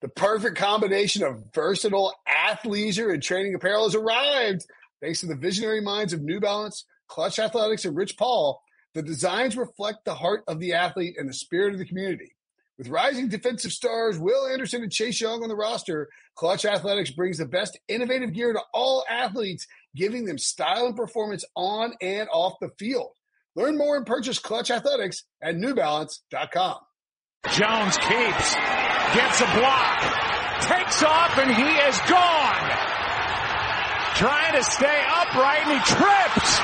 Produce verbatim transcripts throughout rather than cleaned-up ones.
The perfect combination of versatile athleisure and training apparel has arrived. Thanks to the visionary minds of New Balance, Clutch Athletics, and Rich Paul, the designs reflect the heart of the athlete and the spirit of the community. With rising defensive stars Will Anderson and Chase Young on the roster, Clutch Athletics brings the best innovative gear to all athletes, giving them style and performance on and off the field. Learn more and purchase Clutch Athletics at new balance dot com. Jones keeps, gets a block, takes off, and he is gone. Trying to stay upright, and he trips.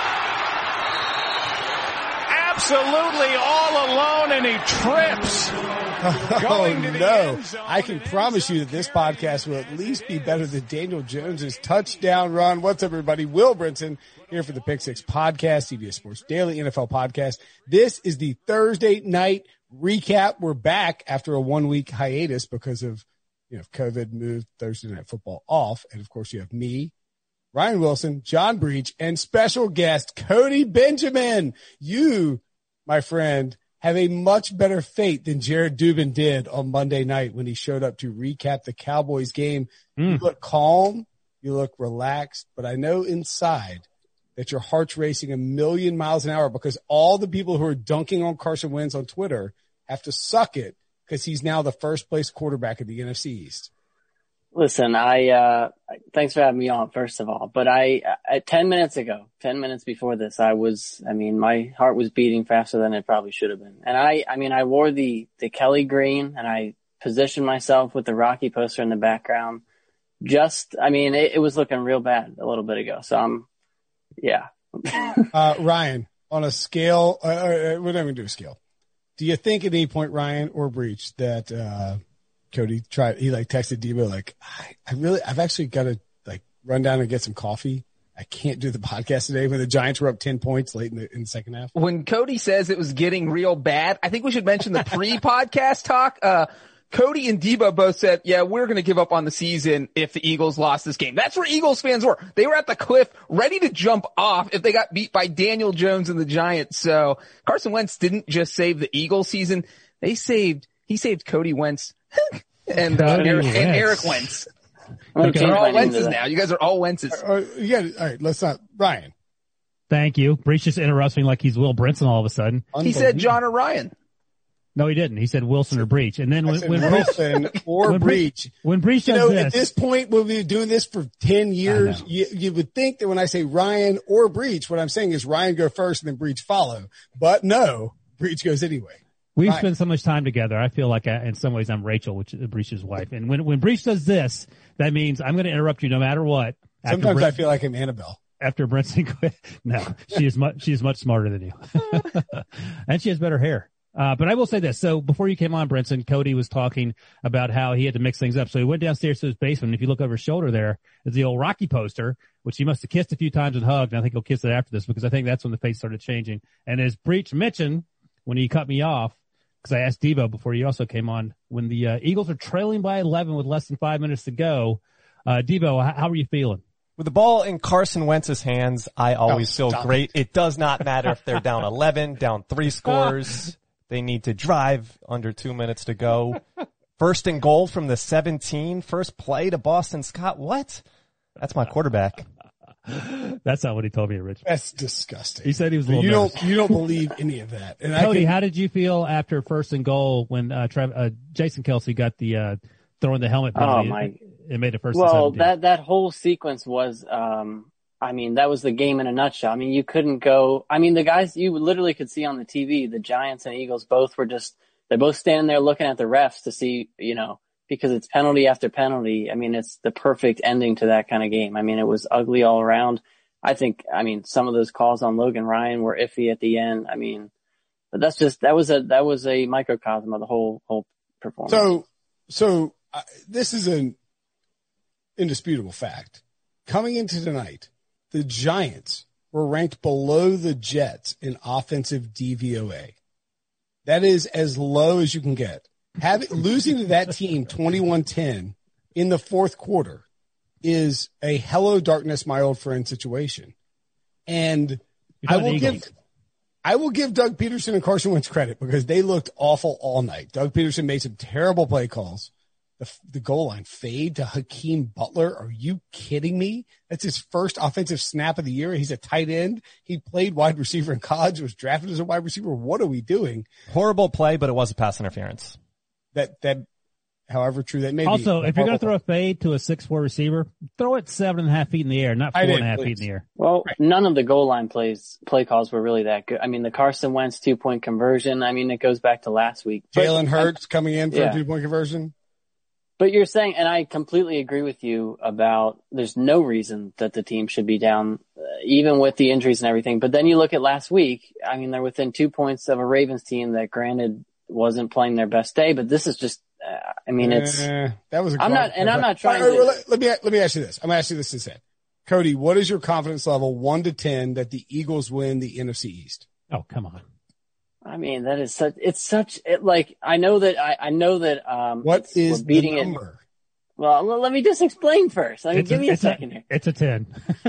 Absolutely all alone, and he trips. Oh, no. I can promise you that this podcast will at least be better than Daniel Jones's touchdown run. What's up, everybody? Will Brinson here for the Pick Six Podcast, C B S Sports Daily N F L Podcast. This is the Thursday night recap. We're back after a one-week hiatus because of, you know, COVID moved Thursday Night Football off. And, of course, you have me, Ryan Wilson, John Breach, and special guest Cody Benjamin. You, my friend, have a much better fate than Jared Dubin did on Monday night when he showed up to recap the Cowboys game. Mm. You look calm, you look relaxed, but I know inside that your heart's racing a million miles an hour because all the people who are dunking on Carson Wentz on Twitter have to suck it because he's now the first place quarterback of the N F C East. Listen, I, uh, thanks for having me on, first of all, but I, uh, ten minutes ago, ten minutes before this, I was, I mean, my heart was beating faster than it probably should have been. And I, I mean, I wore the, the Kelly green and I positioned myself with the Rocky poster in the background. Just, I mean, it, it was looking real bad a little bit ago. So I'm, yeah. uh, Ryan, on a scale, uh, we're not going to do a scale. Do you think at any point, Ryan or Breach, that, uh, Cody tried, he like texted Debo, like, I, I really, I've actually got to like run down and get some coffee. I can't do the podcast today when the Giants were up ten points late in the, in the second half. When Cody says it was getting real bad, I think we should mention the pre-podcast talk. Uh, Cody and Debo both said, yeah, we're going to give up on the season if the Eagles lost this game. That's where Eagles fans were. They were at the cliff ready to jump off if they got beat by Daniel Jones and the Giants. So Carson Wentz didn't just save the Eagles season. They saved, he saved Cody Wentz and, uh, Eric, and Eric Wentz. Okay. They're all Wentzes now. You guys are all Wentzes. Uh, yeah. All right. Let's not, Ryan. Thank you. Breach just interrupts me like he's Will Brinson all of a sudden. He said John or Ryan. No, he didn't. He said Wilson or Breach. And then when, when Wilson or when Breach, when Breach does you know, this, at this point, we'll be doing this for ten years. You, you would think that when I say Ryan or Breach, what I'm saying is Ryan go first and then Breach follow. But no, Breach goes anyway. We've Ryan. spent so much time together. I feel like I, in some ways I'm Rachel, which is Breach's wife. And when, when Breach does this, that means I'm going to interrupt you no matter what. Sometimes Brent, I feel like I'm Annabelle. After Brinson quit. No, she is much, she is much smarter than you. And she has better hair. Uh, but I will say this. So before you came on, Brinson, Cody was talking about how he had to mix things up. So he went downstairs to his basement. If you look over his shoulder there, is the old Rocky poster, which he must have kissed a few times and hugged. And I think he'll kiss it after this because I think that's when the face started changing. And as Breach mentioned, when he cut me off, because I asked Debo before he also came on, when the uh, Eagles are trailing by eleven with less than five minutes to go, uh, Debo, how, how are you feeling? With the ball in Carson Wentz's hands, I always oh, feel great. It. it does not matter if they're down eleven, down three scores. They need to drive under two minutes to go. First and goal from the seventeen. First play to Boston Scott. What? That's my quarterback. That's not what he told me originally. That's disgusting. He said he was a little you nervous. don't you don't believe any of that. And Cody, I can, how did you feel after first and goal when uh, Trav, uh Jason Kelce got the uh throwing the helmet penalty? Oh my! It, it made it first. Well, and that that whole sequence was, um, I mean, that was the game in a nutshell. I mean, you couldn't go. I mean, the guys you literally could see on the T V, the Giants and Eagles both were just they're both standing there looking at the refs to see, you know, because it's penalty after penalty. I mean, it's the perfect ending to that kind of game. I mean, it was ugly all around. I think, I mean, some of those calls on Logan Ryan were iffy at the end. I mean, but that's just, that was a, that was a microcosm of the whole, whole performance. So, so uh, this is an indisputable fact. Coming into tonight, the Giants were ranked below the Jets in offensive D V O A. That is as low as you can get. Having, losing to that team twenty-one ten in the fourth quarter is a hello darkness, my old friend situation. And I will give, I will give Doug Peterson and Carson Wentz credit because they looked awful all night. Doug Peterson made some terrible play calls. the, the goal line fade to Hakeem Butler. Are you kidding me? That's his first offensive snap of the year. He's a tight end. He played wide receiver in college, was drafted as a wide receiver. What are we doing? Horrible play, but it was a pass interference. That, that, however true that may be. Also, if you're going to throw a fade to a six four receiver, throw it seven and a half feet in the air, not four and a half feet in the air. Well, right. None of the goal line plays, play calls were really that good. I mean, the Carson Wentz two point conversion, I mean, it goes back to last week. Jalen Hurts coming in for yeah. a two point conversion. But you're saying, and I completely agree with you about there's no reason that the team should be down, uh, even with the injuries and everything. But then you look at last week, I mean, they're within two points of a Ravens team that granted wasn't playing their best day, but this is just, uh, I mean, it's, uh, that was, a I'm not, and I'm not trying right, to, let, let me, let me ask you this. I'm going to ask you this instead. Cody, what is your confidence level one to ten that the Eagles win the N F C East? Oh, come on. I mean, that is such, it's such, it, like, I know that, I, I know that, um, what is we're beating the number? It. Well, let me just explain first. I mean, it's give a, me a it's second a, here. It's a ten.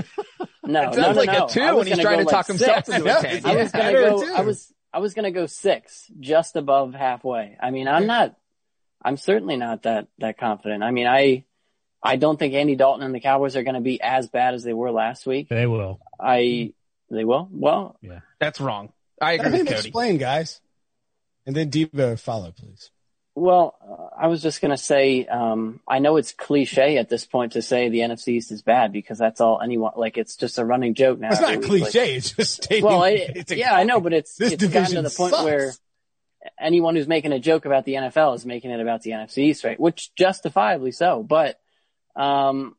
No, it sounds no, no, like no. a two when he's trying to like talk himself six. into a ten. I was gonna Yeah. go, I was, I was gonna go six, just above halfway. I mean, I'm not, I'm certainly not that, that confident. I mean, I, I don't think Andy Dalton and the Cowboys are going to be as bad as they were last week. They will. I, they will? Well, yeah, that's wrong. I agree Let with him Cody. Explain, guys. And then Debo follow, please. Well, uh, I was just going to say, um, I know it's cliche at this point to say the N F C East is bad because that's all anyone, like it's just a running joke now. It's not week. cliche. Like, it's just stating. well, it, it's yeah, I know, but it's, this it's gotten to the point sucks. where anyone who's making a joke about the N F L is making it about the N F C East, right? Which justifiably so. But, um,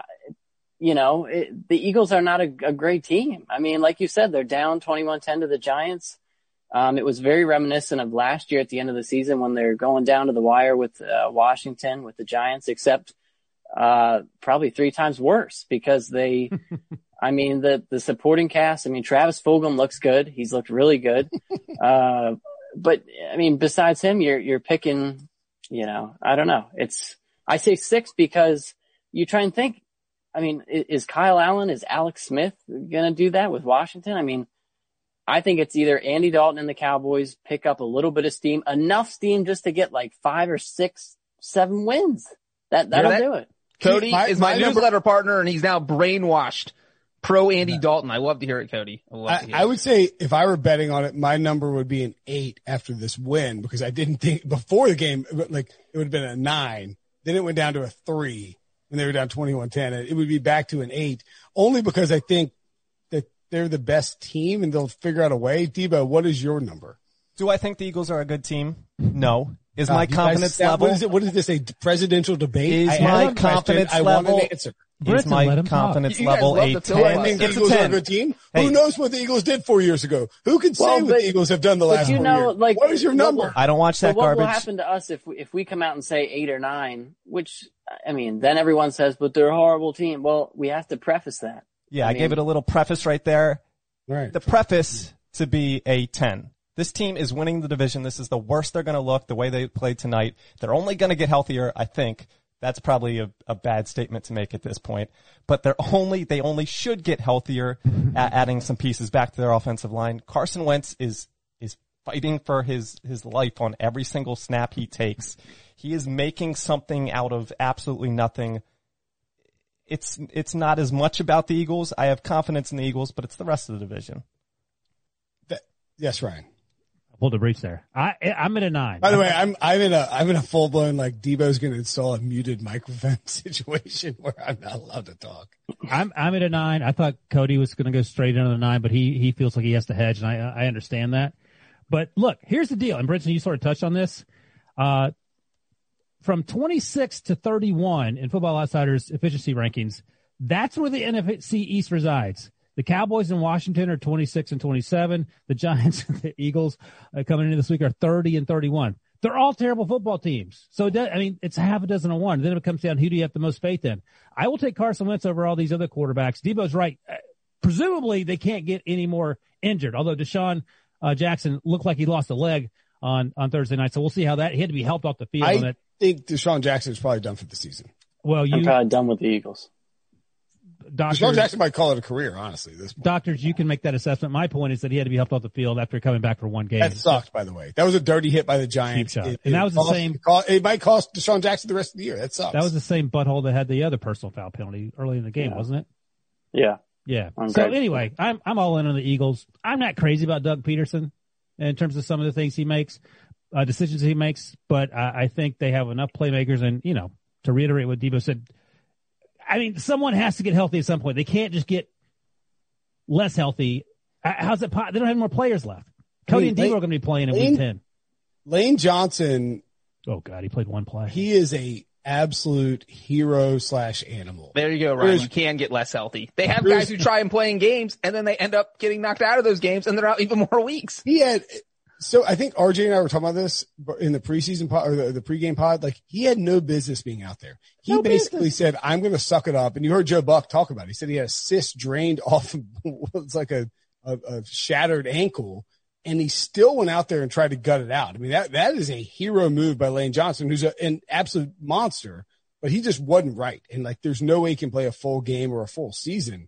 you know, it, the Eagles are not a, a great team. I mean, like you said, they're down twenty-one ten to the Giants. Um, it was very reminiscent of last year at the end of the season when they're going down to the wire with uh, Washington, with the Giants, except uh, probably three times worse because they, I mean, the, the supporting cast, I mean, Travis Fulgham looks good. He's looked really good. Uh, but I mean, besides him, you're, you're picking, you know, I don't know. It's, I say six because you try and think, I mean, is, is Kyle Allen, is Alex Smith going to do that with Washington? I mean, I think it's either Andy Dalton and the Cowboys pick up a little bit of steam, enough steam just to get like five or six, seven wins. That, that'll that? do it. Cody my, is my, my newsletter number, partner, and he's now brainwashed pro Andy yeah. Dalton. I love to hear it, Cody. I, love I, to hear I it. would say if I were betting on it, my number would be an eight after this win because I didn't think before the game, like it would have been a nine. Then it went down to a three when they were down twenty-one ten. It would be back to an eight only because I think they're the best team and they'll figure out a way. Debo, what is your number? Do I think the Eagles are a good team? No. Is uh, my confidence guys, level? What is it? What is this? A presidential debate? Is I my have a confidence question. level? I want an answer. Is Brenton, my let him confidence talk. level You a guys love to I ten? think the It's a Eagles are a ten. good team. Hey. Who knows what the Eagles did four years ago? Who can say Well, what but- the Eagles have done the last you four know, years? like, what is your what number? will- I don't watch that But what garbage. will happen to us if we, if we come out and say eight or nine, which, I mean, then everyone says, but they're a horrible team. Well, we have to preface that. Yeah, I I, mean- gave it a little preface right there. Right. The preface to be a ten. This team is winning the division. This is the worst they're going to look the way they played tonight. They're only going to get healthier, I think. That's probably a, a bad statement to make at this point. But they're only, they only should get healthier at adding some pieces back to their offensive line. Carson Wentz is, is fighting for his, his life on every single snap he takes. He is making something out of absolutely nothing. It's, it's not as much about the Eagles. I have confidence in the Eagles, but it's the rest of the division. That, yes, Ryan. Pulled a breach there. I, I'm at a nine. By the way, I'm I'm in a I'm in a full blown like Debo's going to install a muted microphone situation where I'm not allowed to talk. I'm I'm at a nine. I thought Cody was going to go straight into the nine, but he he feels like he has to hedge, and I I understand that. But look, here's the deal. And Brenton, you sort of touched on this. Uh, from twenty-six to thirty-one in Football Outsiders efficiency rankings, that's where the N F C East resides. The Cowboys in Washington are twenty-six and twenty-seven. The Giants and the Eagles uh, coming into this week are thirty and thirty-one. They're all terrible football teams. So, it does, I mean, it's a half a dozen to one. Then it comes down, who do you have the most faith in? I will take Carson Wentz over all these other quarterbacks. Debo's right. Uh, presumably, they can't get any more injured, although Deshaun uh, Jackson looked like he lost a leg on, on Thursday night. So we'll see how that – he had to be helped off the field. I on it. think Deshaun Jackson is probably done for the season. Well, you I'm probably done with the Eagles. doctors, Deshaun Jackson might call it a career, honestly. This point. doctors, you can make that assessment. My point is that he had to be helped off the field after coming back for one game. That sucked, by the way. That was a dirty hit by the Giants. Cheap shot. It, And it that was the cost, same- It, cost, it might cost Deshaun Jackson the rest of the year. That sucks. That was the same butthole that had the other personal foul penalty early in the game, Yeah. wasn't it? Yeah. Yeah. I'm So great. anyway, I'm I'm all in on the Eagles. I'm not crazy about Doug Peterson in terms of some of the things he makes, uh, decisions he makes, but I, I think they have enough playmakers. And you know, to reiterate what Debo said, I mean, someone has to get healthy at some point. They can't just get less healthy. Uh, How's it? Po- they don't have more players left. Cody I mean, and Debo Lane- are going to be playing in Lane- week ten. Lane Johnson. Oh God, he played one play. He is a absolute hero slash animal. There you go, Ryan. There's- You can get less healthy. They have There's- guys who try and play in games, and then they end up getting knocked out of those games, and they're out even more weeks. He had, so I think R J and I were talking about this in the preseason pod or the, the pregame pod. Like he had no business being out there. He No basically business. said, I'm going to suck it up. And you heard Joe Buck talk about it. He said he had a cyst drained off of it's like a, a, a shattered ankle. And he still went out there and tried to gut it out. I mean, that, that is a hero move by Lane Johnson, who's a, an absolute monster, but he just wasn't right. And like, there's no way he can play a full game or a full season.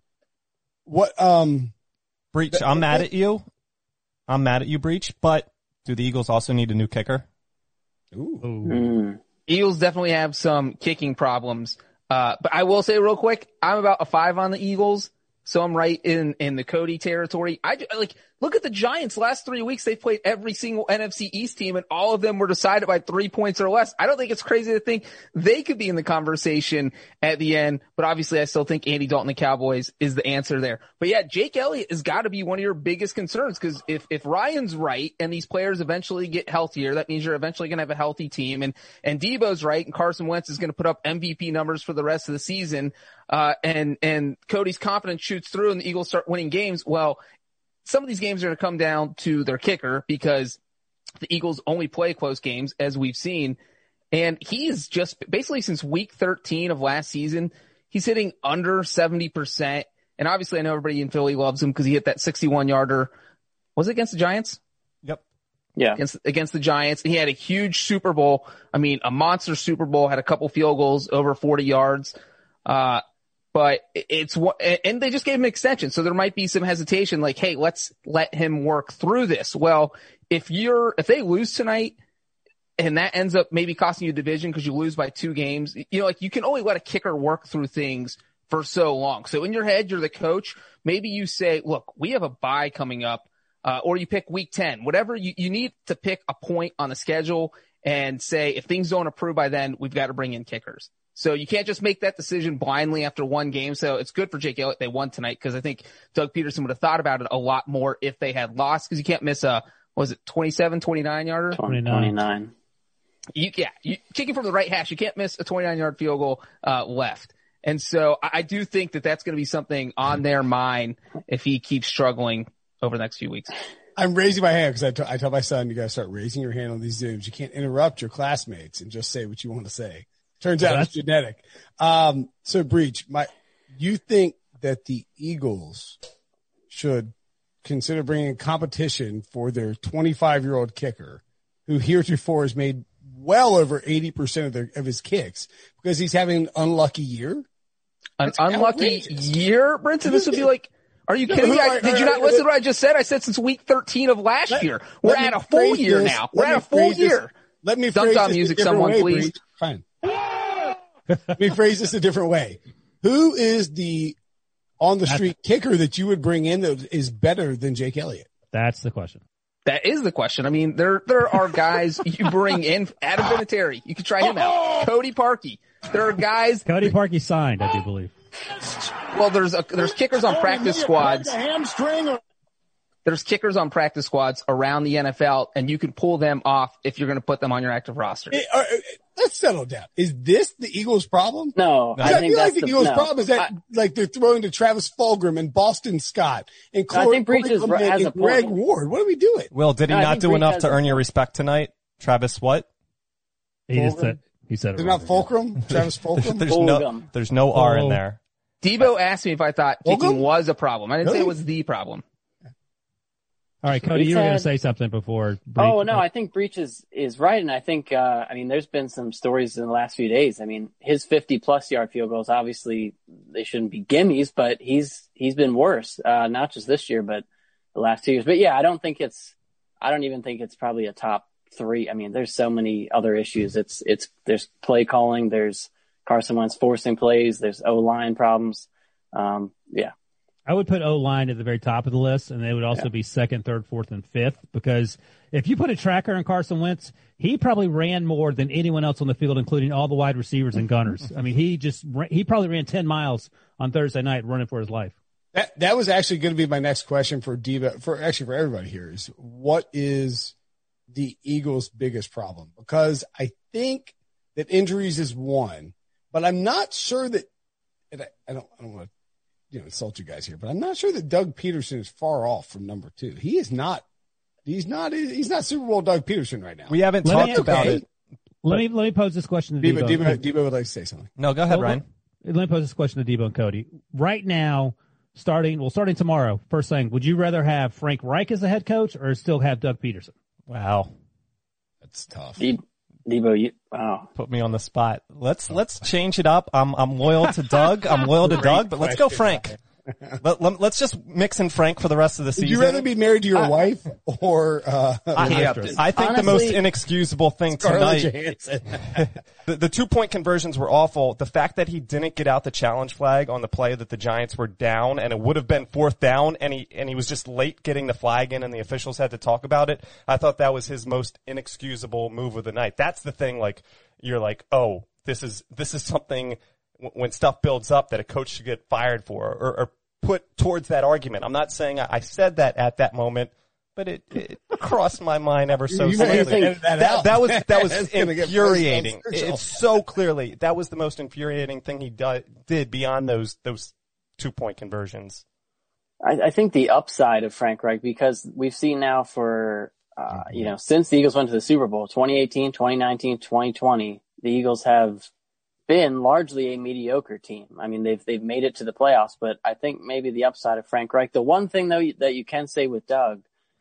What, um, Breach, I'm mad at you. I'm mad at you, Breach, but do the Eagles also need a new kicker? ooh. Mm. Eagles definitely have some kicking problems. Uh, but I will say real quick, I'm about a five on the Eagles. So I'm right in, in the Cody territory. I ju- like, look at the Giants. Last three weeks, they've played every single N F C East team and all of them were decided by three points or less. I don't think it's crazy to think they could be in the conversation at the end, but obviously I still think Andy Dalton, the Cowboys is the answer there. But yeah, Jake Elliott has got to be one of your biggest concerns because if, if Ryan's right and these players eventually get healthier, that means you're eventually going to have a healthy team and, and Debo's right and Carson Wentz is going to put up M V P numbers for the rest of the season. Uh, and, and Cody's confidence shoots through and the Eagles start winning games. Well, some of these games are going to come down to their kicker because the Eagles only play close games as we've seen. And he's just basically since week thirteen of last season, he's hitting under seventy percent. And obviously I know everybody in Philly loves him because he hit that sixty-one yarder. Was it against the Giants? Yep. Yeah. Against, against the Giants. And he had a huge Super Bowl. I mean, a monster Super Bowl, had a couple field goals over forty yards. Uh, But it's what, and they just gave him an extension. So there might be some hesitation like, hey, let's let him work through this. Well, if you're, if they lose tonight and that ends up maybe costing you a division because you lose by two games, you know, like you can only let a kicker work through things for so long. So in your head, you're the coach. Maybe you say, look, we have a bye coming up, uh, or you pick week ten, whatever you, you need to pick a point on the schedule and say, if things don't improve by then, we've got to bring in kickers. So you can't just make that decision blindly after one game. So it's good for Jake Elliott they won tonight because I think Doug Peterson would have thought about it a lot more if they had lost because you can't miss a, what was it, twenty-seven, twenty-nine yarder? twenty-nine. twenty-nine. You, yeah, you, kicking from the right hash, you can't miss a twenty-nine yard field goal uh, left. And so I, I do think that that's going to be something on their mind if he keeps struggling over the next few weeks. I'm raising my hand because I, t- I tell my son, you got to start raising your hand on these Zooms. You can't interrupt your classmates and just say what you want to say. Turns out it's genetic. Um, so Breach, my, you think that the Eagles should consider bringing competition for their twenty-five year old kicker who heretofore has made well over eighty percent of their, of his kicks because he's having an unlucky year? An That's unlucky outrageous. year, Brinson? This would be like, are you No, kidding me? who- I, did you not listen to what I just said? I said since week thirteen of last Let- year. We're let me at a full phrase year this- now. let We're me at a full phrase this- year. Let me Dum phrase dum this music, a different someone, way, please. Breach. Fine. Let me phrase this a different way. Who is the on the street kicker that you would bring in that is better than Jake Elliott? That's the question. That is the question. I mean, there there are guys you bring in. Adam Vinatieri, you could try him out. Cody Parkey. There are guys. Cody Parkey signed, I do believe. Well, there's a, there's kickers on practice squads. There's kickers on practice squads around the N F L, and you can pull them off if you're going to put them on your active roster. It- uh, let's settle down. Is this the Eagles' problem? No, I, I think feel that's like the, the Eagles' no. problem is that I, like they're throwing to Travis Fulgham and Boston Scott and I Corey think Breach is- Coleman has a and Greg point. Ward. What are we doing? Will, did he No, I not think do Breach enough has to a earn your point. respect tonight? Travis what? He just Fulgham? said, he said it Is it wrong not again. Fulcrum? Travis Fulgham? There's no, Fulgham. there's no R in Oh. there. Debo asked me if I thought kicking Fulgham? was a problem. I didn't say Really? it was the problem. All right, Cody, He you were going to said- say something before. Breach. oh no, I think Breach is, is right. And I think, uh, I mean, there's been some stories in the last few days. I mean, his fifty plus yard field goals, obviously they shouldn't be gimmies, but he's he's been worse, uh, not just this year, but the last two years. But yeah, I don't think it's I don't even think it's probably a top three. I mean, there's so many other issues. It's it's there's play calling, there's Carson Wentz forcing plays, there's O-line problems. Um, yeah. I would put O-line at the very top of the list, and they would also Yeah. be second, third, fourth, and fifth, because if you put a tracker on Carson Wentz, he probably ran more than anyone else on the field, including all the wide receivers and gunners. I mean, he just he probably ran ten miles on Thursday night running for his life. That that was actually going to be my next question for Diva, for actually for everybody here, is what is the Eagles' biggest problem? Because I think that injuries is one, but I'm not sure that, and I, I don't I don't want to you know insult you guys here, but I'm not sure that Doug Peterson is far off from number two. He is not. He's not. He's not Super Bowl Doug Peterson right now. We haven't Let talked me- about okay. it. Let me let me pose this question to Diva, Debo. Diva, Diva would like to say something. No, go ahead, Well, Ryan. Let me pose this question to Debo and Cody. Right now, starting well, starting tomorrow. First thing, would you rather have Frank Reich as the head coach or still have Doug Peterson? Wow. That's tough. De- Debo, you wow. Put me on the spot. Let's let's change it up. I'm I'm loyal to Doug. I'm loyal to Doug, but let's go Frank. Let, let, let's just mix in Frank for the rest of the Would season. you rather be married to your I- wife or uh, I, mistress? I think the most Honestly- inexcusable thing Scarlett tonight, Johansson. the, the two-point conversions were awful. The fact that he didn't get out the challenge flag on the play that the Giants were down, and it would have been fourth down, and he and he was just late getting the flag in, and the officials had to talk about it. I thought that was his most inexcusable move of the night. That's the thing. Like you're like, oh, this is this is something w- when stuff builds up that a coach should get fired for, or, or put towards that argument. I'm not saying I, I said that at that moment, but it, it crossed my mind ever so You may have to slightly. edit that That, out. that was that was That's gonna get infuriating. personal. It's so clearly that was the most infuriating thing he do, did beyond those those two point conversions. I, I think the upside of Frank Reich, because we've seen now for, uh, you know, since the Eagles went to the Super Bowl, twenty eighteen, twenty nineteen, twenty twenty, the Eagles have been largely a mediocre team. I mean, they've, they've made it to the playoffs, but I think maybe the upside of Frank Reich, the one thing though that you can say with Doug,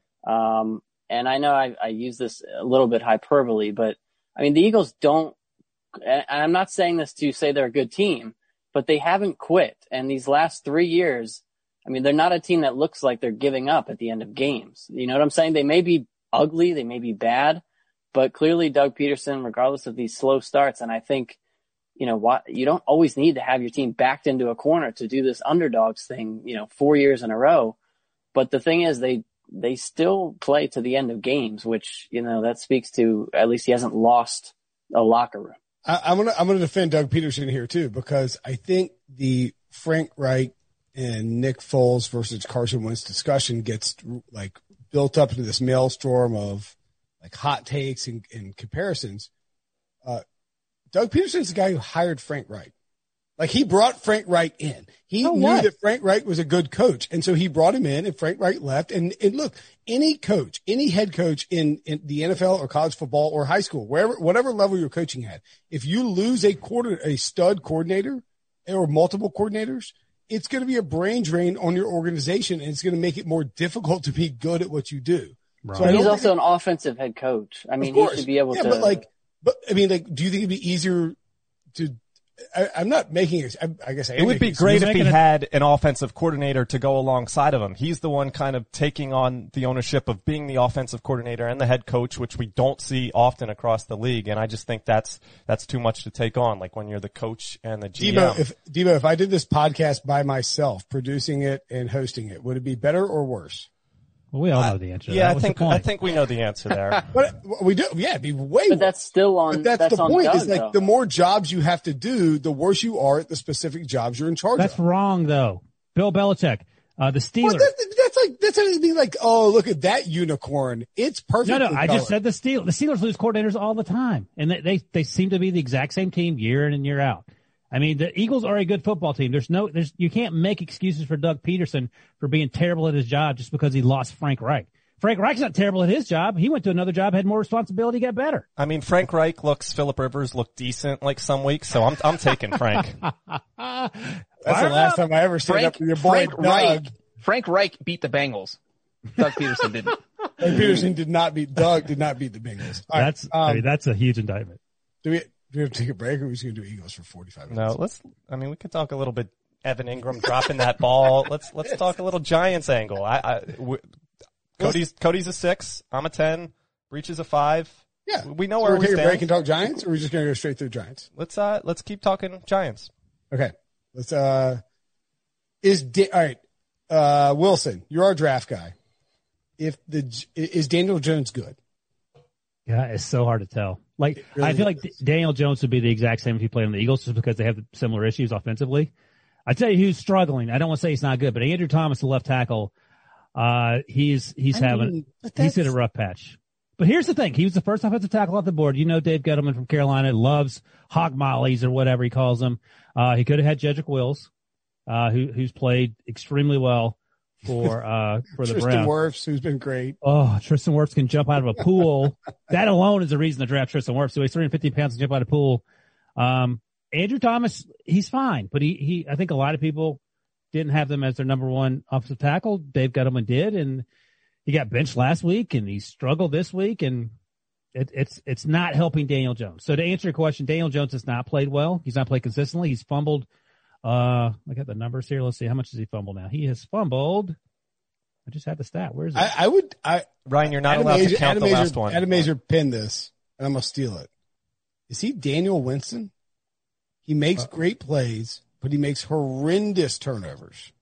um, and I know I, I use this a little bit hyperbole, but I mean, the Eagles don't, and I'm not saying this to say they're a good team, but they haven't quit. And these last three years, I mean, they're not a team that looks like they're giving up at the end of games. You know what I'm saying? They may be ugly, they may be bad, but clearly Doug Peterson, regardless of these slow starts, and I think, you know what, you don't always need to have your team backed into a corner to do this underdogs thing, you know, four years in a row. But the thing is, they, they still play to the end of games, which, you know, that speaks to, at least he hasn't lost a locker room. I, I'm gonna I'm gonna defend Doug Peterson here too, because I think the Frank Reich and Nick Foles versus Carson Wentz discussion gets like built up into this maelstrom of like hot takes and, and comparisons. Uh, Doug Peterson's the guy who hired Frank Reich. Like he brought Frank Reich in. He Oh, knew what? that Frank Reich was a good coach. And so he brought him in and Frank Reich left. And, and look, any coach, any head coach in, in the N F L or college football or high school, wherever, whatever level you're coaching at, if you lose a quarter, a stud coordinator or multiple coordinators, it's going to be a brain drain on your organization and it's going to make it more difficult to be good at what you do. Right. So I But he's don't also think- an offensive head coach. I mean, Of he course. should be able yeah, to. but like, but I mean, like, do you think it'd be easier to? I, I'm not making it. I, I guess I It am would be making great You're if he making it- had an offensive coordinator to go alongside of him. He's the one kind of taking on the ownership of being the offensive coordinator and the head coach, which we don't see often across the league. And I just think that's that's too much to take on. Like when you're the coach and the G M. Debo, if Debo, if I did this podcast by myself, producing it and hosting it, would it be better or worse? Well, we all know the answer. to yeah, that. I What's the think point? I think we know the answer there. But we do. Yeah, it'd be way. But that's still on. But that's, that's the on point. Doug, Is like though. the more jobs you have to do, the worse you are at the specific jobs you're in charge That's of. wrong, though. Bill Belichick, uh, the Steelers. Well, that's, that's like that's like being like, oh, look at that unicorn. It's perfect. No, no, I just said the Steelers. The Steelers lose coordinators all the time, and they, they they seem to be the exact same team year in and year out. I mean, the Eagles are a good football team. There's no, there's you can't make excuses for Doug Peterson for being terrible at his job just because he lost Frank Reich. Frank Reich's not terrible at his job. He went to another job, had more responsibility, got better. I mean, Frank Reich looks, Phillip Rivers looked decent like some weeks, so I'm I'm taking Frank. That's the last time I ever stood up Frank, for your boy Frank Doug. Reich, Frank Reich beat the Bengals. Doug Peterson didn't. Doug Peterson did not beat Doug. Did not beat the Bengals. All right, That's, um, I mean, that's a huge indictment. do we do we have to take a break, or are we just going to do Eagles for forty-five minutes? No, let's. I mean, we could talk a little bit Evan Ingram dropping that ball. Let's let's talk a little Giants angle. I, I w- Cody's Cody's a six. I'm a ten. Breach is a five. Yeah, we know so where we're we taking a stand. break and talk Giants, or are we just going to go straight through Giants? Let's uh let's keep talking Giants. Okay, let's uh is da- all right. Uh, Wilson, you're our draft guy. If the is Daniel Jones good? Yeah, it's so hard to tell. Like really I feel like is. Daniel Jones would be the exact same if he played on the Eagles, just because they have similar issues offensively. I tell you who's struggling. I don't want to say he's not good, but Andrew Thomas, the left tackle, uh, he's he's I having mean, but he's hit a that's- rough patch. But here's the thing: he was the first offensive tackle off the board. You know, Dave Gettleman from Carolina loves hog mollies or whatever he calls them. Uh, he could have had Jedrick Wills, uh, who who's played extremely well for uh for the Tristan Browns. Wirfs, who's been great. Oh, Tristan Wirfs can jump out of a pool. That alone is the reason to draft Tristan Wirfs. So he's three hundred fifty pounds to jump out of a pool. Um, Andrew Thomas, he's fine, but he, he, I think a lot of people didn't have them as their number one offensive tackle. Dave Gettleman did, and he got benched last week and he struggled this week, and it, it's, it's not helping Daniel Jones. So to answer your question, Daniel Jones has not played well. He's not played consistently. He's fumbled. Uh, I got the numbers here. Let's see. How much does he fumble now? He has fumbled. I just had the stat. Where is it? I, I would. I Ryan, you're not Adam allowed Azer, to count Adam the Azer, last one. Adam Azer pinned this, and I'm gonna steal it. Is he Daniel Winston? He makes great plays, but he makes horrendous turnovers.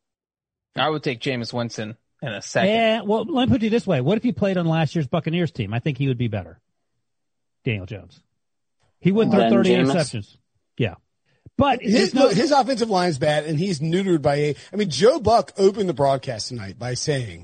I would take Jameis Winston in a second. Yeah, well, let me put it this way. What if he played on last year's Buccaneers team? I think he would be better. Daniel Jones. He wouldn't throw Then thirty Jameis? interceptions. Yeah. But His, no, his offensive line's bad, and he's neutered by a. I mean, Joe Buck opened the broadcast tonight by saying,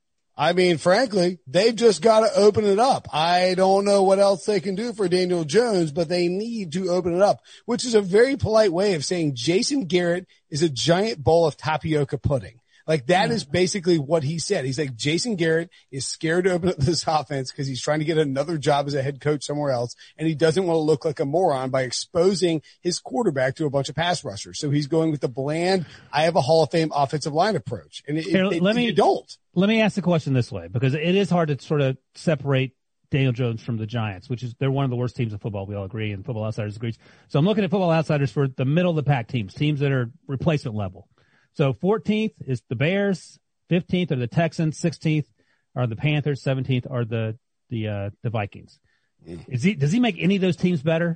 I mean, frankly, they've just got to open it up. I don't know what else they can do for Daniel Jones, but they need to open it up, which is a very polite way of saying Jason Garrett is a giant bowl of tapioca pudding. Like that is basically what he said. He's like, Jason Garrett is scared to open up this offense because he's trying to get another job as a head coach somewhere else. And he doesn't want to look like a moron by exposing his quarterback to a bunch of pass rushers. So he's going with the bland, I have a Hall of Fame offensive line approach. And it, Here, it, let me- you don't. let me ask the question this way, because it is hard to sort of separate Daniel Jones from the Giants, which is they're one of the worst teams in football. We all agree, and Football Outsiders agrees. So I'm looking at Football Outsiders for the middle of the pack teams, teams that are replacement level. So fourteenth is the Bears, fifteenth are the Texans, sixteenth are the Panthers, seventeenth are the the uh, the Vikings. Is he does he make any of those teams better?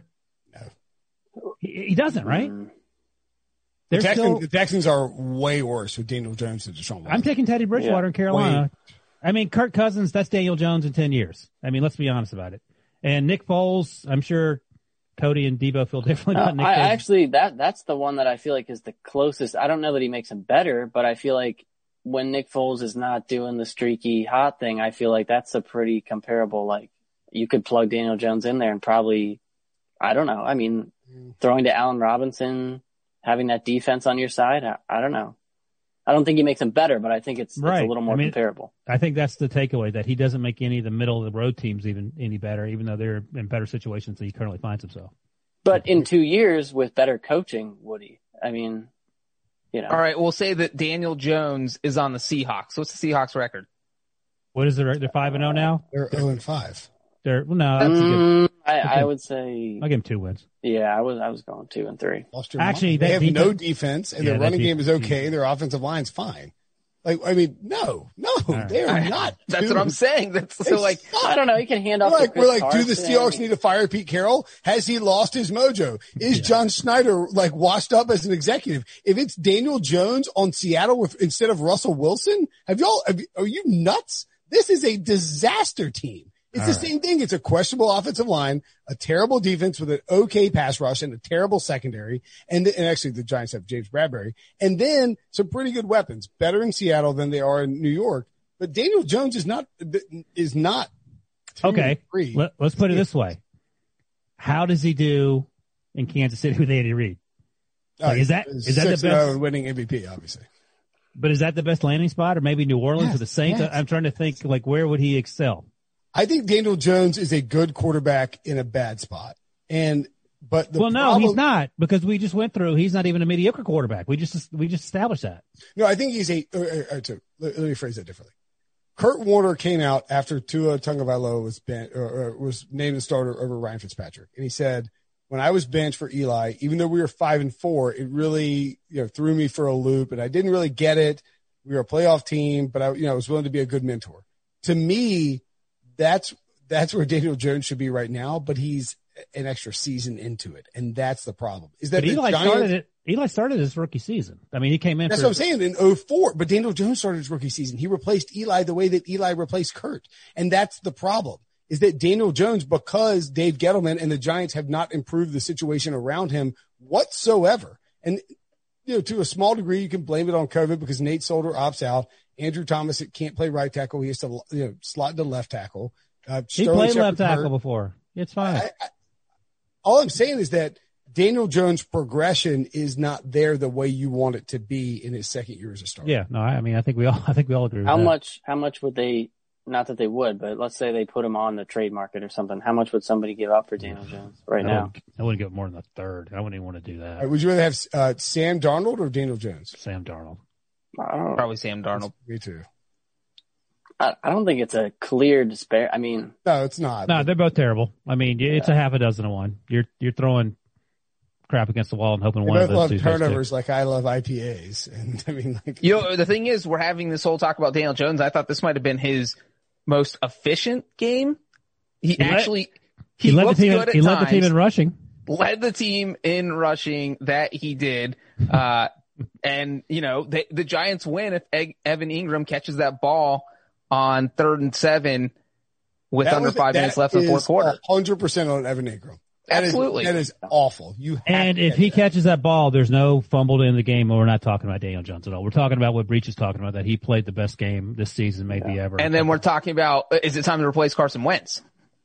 No. He, he doesn't, right? The They're Texans, still. the Texans are way worse with Daniel Jones and Deshaun Watson. I'm taking Teddy Bridgewater Yeah. in Carolina. I mean, Kirk Cousins, that's Daniel Jones in ten years. I mean, let's be honest about it. And Nick Foles, I'm sure Cody and Debo feel differently Uh, about Nick I Foles. actually that that's the one that I feel like is the closest. I don't know that he makes him better, but I feel like when Nick Foles is not doing the streaky hot thing, I feel like that's a pretty comparable. Like you could plug Daniel Jones in there and probably, I don't know. I mean, throwing to Allen Robinson, having that defense on your side, I, I don't know. I don't think he makes him better, but I think it's, Right. it's a little more I mean, comparable. I think that's the takeaway, that he doesn't make any of the middle of the road teams even any better, even though they're in better situations than he currently finds himself. But in two years with better coaching, would he? I mean, you know. All right, we'll say that Daniel Jones is on the Seahawks. What's the Seahawks record? What is it? They're five and zero now. They're zero and five. They're well, no. That's a good, Mm, I, okay. I would say, I'll give him two wins. yeah, I was I was going two and three. Lost your Actually, mind. they that have defense- no defense, and Yeah, their that running def- game is okay. Their offensive line's fine. Like, I mean, no, no, right. they are not. That's two what I'm and- saying. That's They so like, suck. I don't know. He can hand We're off. to like, Chris we're like, do the Carson. Seahawks need to fire Pete Carroll? Has he lost his mojo? Is John Schneider like washed up as an executive? If it's Daniel Jones on Seattle with, instead of Russell Wilson, have y'all, have, you- are you nuts? This is a disaster team. It's All the right. same thing. It's a questionable offensive line, a terrible defense with an okay pass rush, and a terrible secondary. And, and actually the Giants have James Bradbury, and then some pretty good weapons, better in Seattle than they are in New York. But Daniel Jones is not, is not. two Okay, and three. Let, let's put it this way: how does he do in Kansas City with Andy Reid? Like, is that- is that the six and oh best- and winning M V P? Obviously, But is that the best landing spot, or maybe New Orleans Yes, or the Saints? yes. I'm trying to think, like, where would he excel? I think Daniel Jones is a good quarterback in a bad spot, and but the Well, no, problem, he's not, because we just went through. He's not even a mediocre quarterback. We just we just established that. No, I think he's a. Uh, uh, so, let, let me phrase that differently. Kurt Warner came out after Tua Tagovailoa was banned, or, or was named the starter over Ryan Fitzpatrick, and he said, when I was benched for Eli, even though we were five and four, it really, you know, threw me for a loop and I didn't really get it. We were a playoff team, but I, you know, I was willing to be a good mentor. To me, that's, that's where Daniel Jones should be right now, but he's an extra season into it. And that's the problem is that but Eli Giants, started it. Eli started his rookie season. I mean, he came in. That's for, what I'm saying in oh four, but Daniel Jones started his rookie season. He replaced Eli the way that Eli replaced Kurt. And that's the problem is that Daniel Jones, because Dave Gettleman and the Giants have not improved the situation around him whatsoever. And, you know, to a small degree, you can blame it on COVID because Nate Solder opts out. Andrew Thomas can't play right tackle. He has to, you know, slot into left tackle. Uh, he Sterling played Shepard left tackle hurt. before. It's fine. I, I, all I'm saying is that Daniel Jones' progression is not there the way you want it to be in his second year as a starter. Yeah, no, I mean, I think we all, I think we all agree with How that. much, how much would they, not that they would, but let's say they put him on the trade market or something. How much would somebody give up for Daniel Jones right I now? Wouldn't, I wouldn't give more than a third. I wouldn't even want to do that. All right, would you rather have uh, Sam Darnold or Daniel Jones? Sam Darnold. I don't know. Probably Sam Darnold. Me too. I, I don't think it's a clear despair. I mean, No, it's not. No, they're both terrible. I mean, it's a half a dozen to one. You're, you're throwing crap against the wall and hoping They one of both those love two goes turnovers like I love I P As. And I mean, like, You know, the thing is, we're having this whole talk about Daniel Jones. I thought this might have been his most efficient game. He, He led- actually, he, He led the looked team. good at He led the times, team in rushing. led the team in rushing that he did. Uh, and you know, the, the Giants win if Eg- Evan Ingram catches that ball on third and seven with that under was- five that minutes left in the fourth is quarter. one hundred percent on Evan Ingram. That is- Absolutely. that is awful. You have And to if catch he that. catches that ball, there's no fumble in the game. We're not talking about Daniel Jones at all. We're talking about what Breach is talking about, that he played the best game this season, maybe ever. And then we're talking about, is it time to replace Carson Wentz?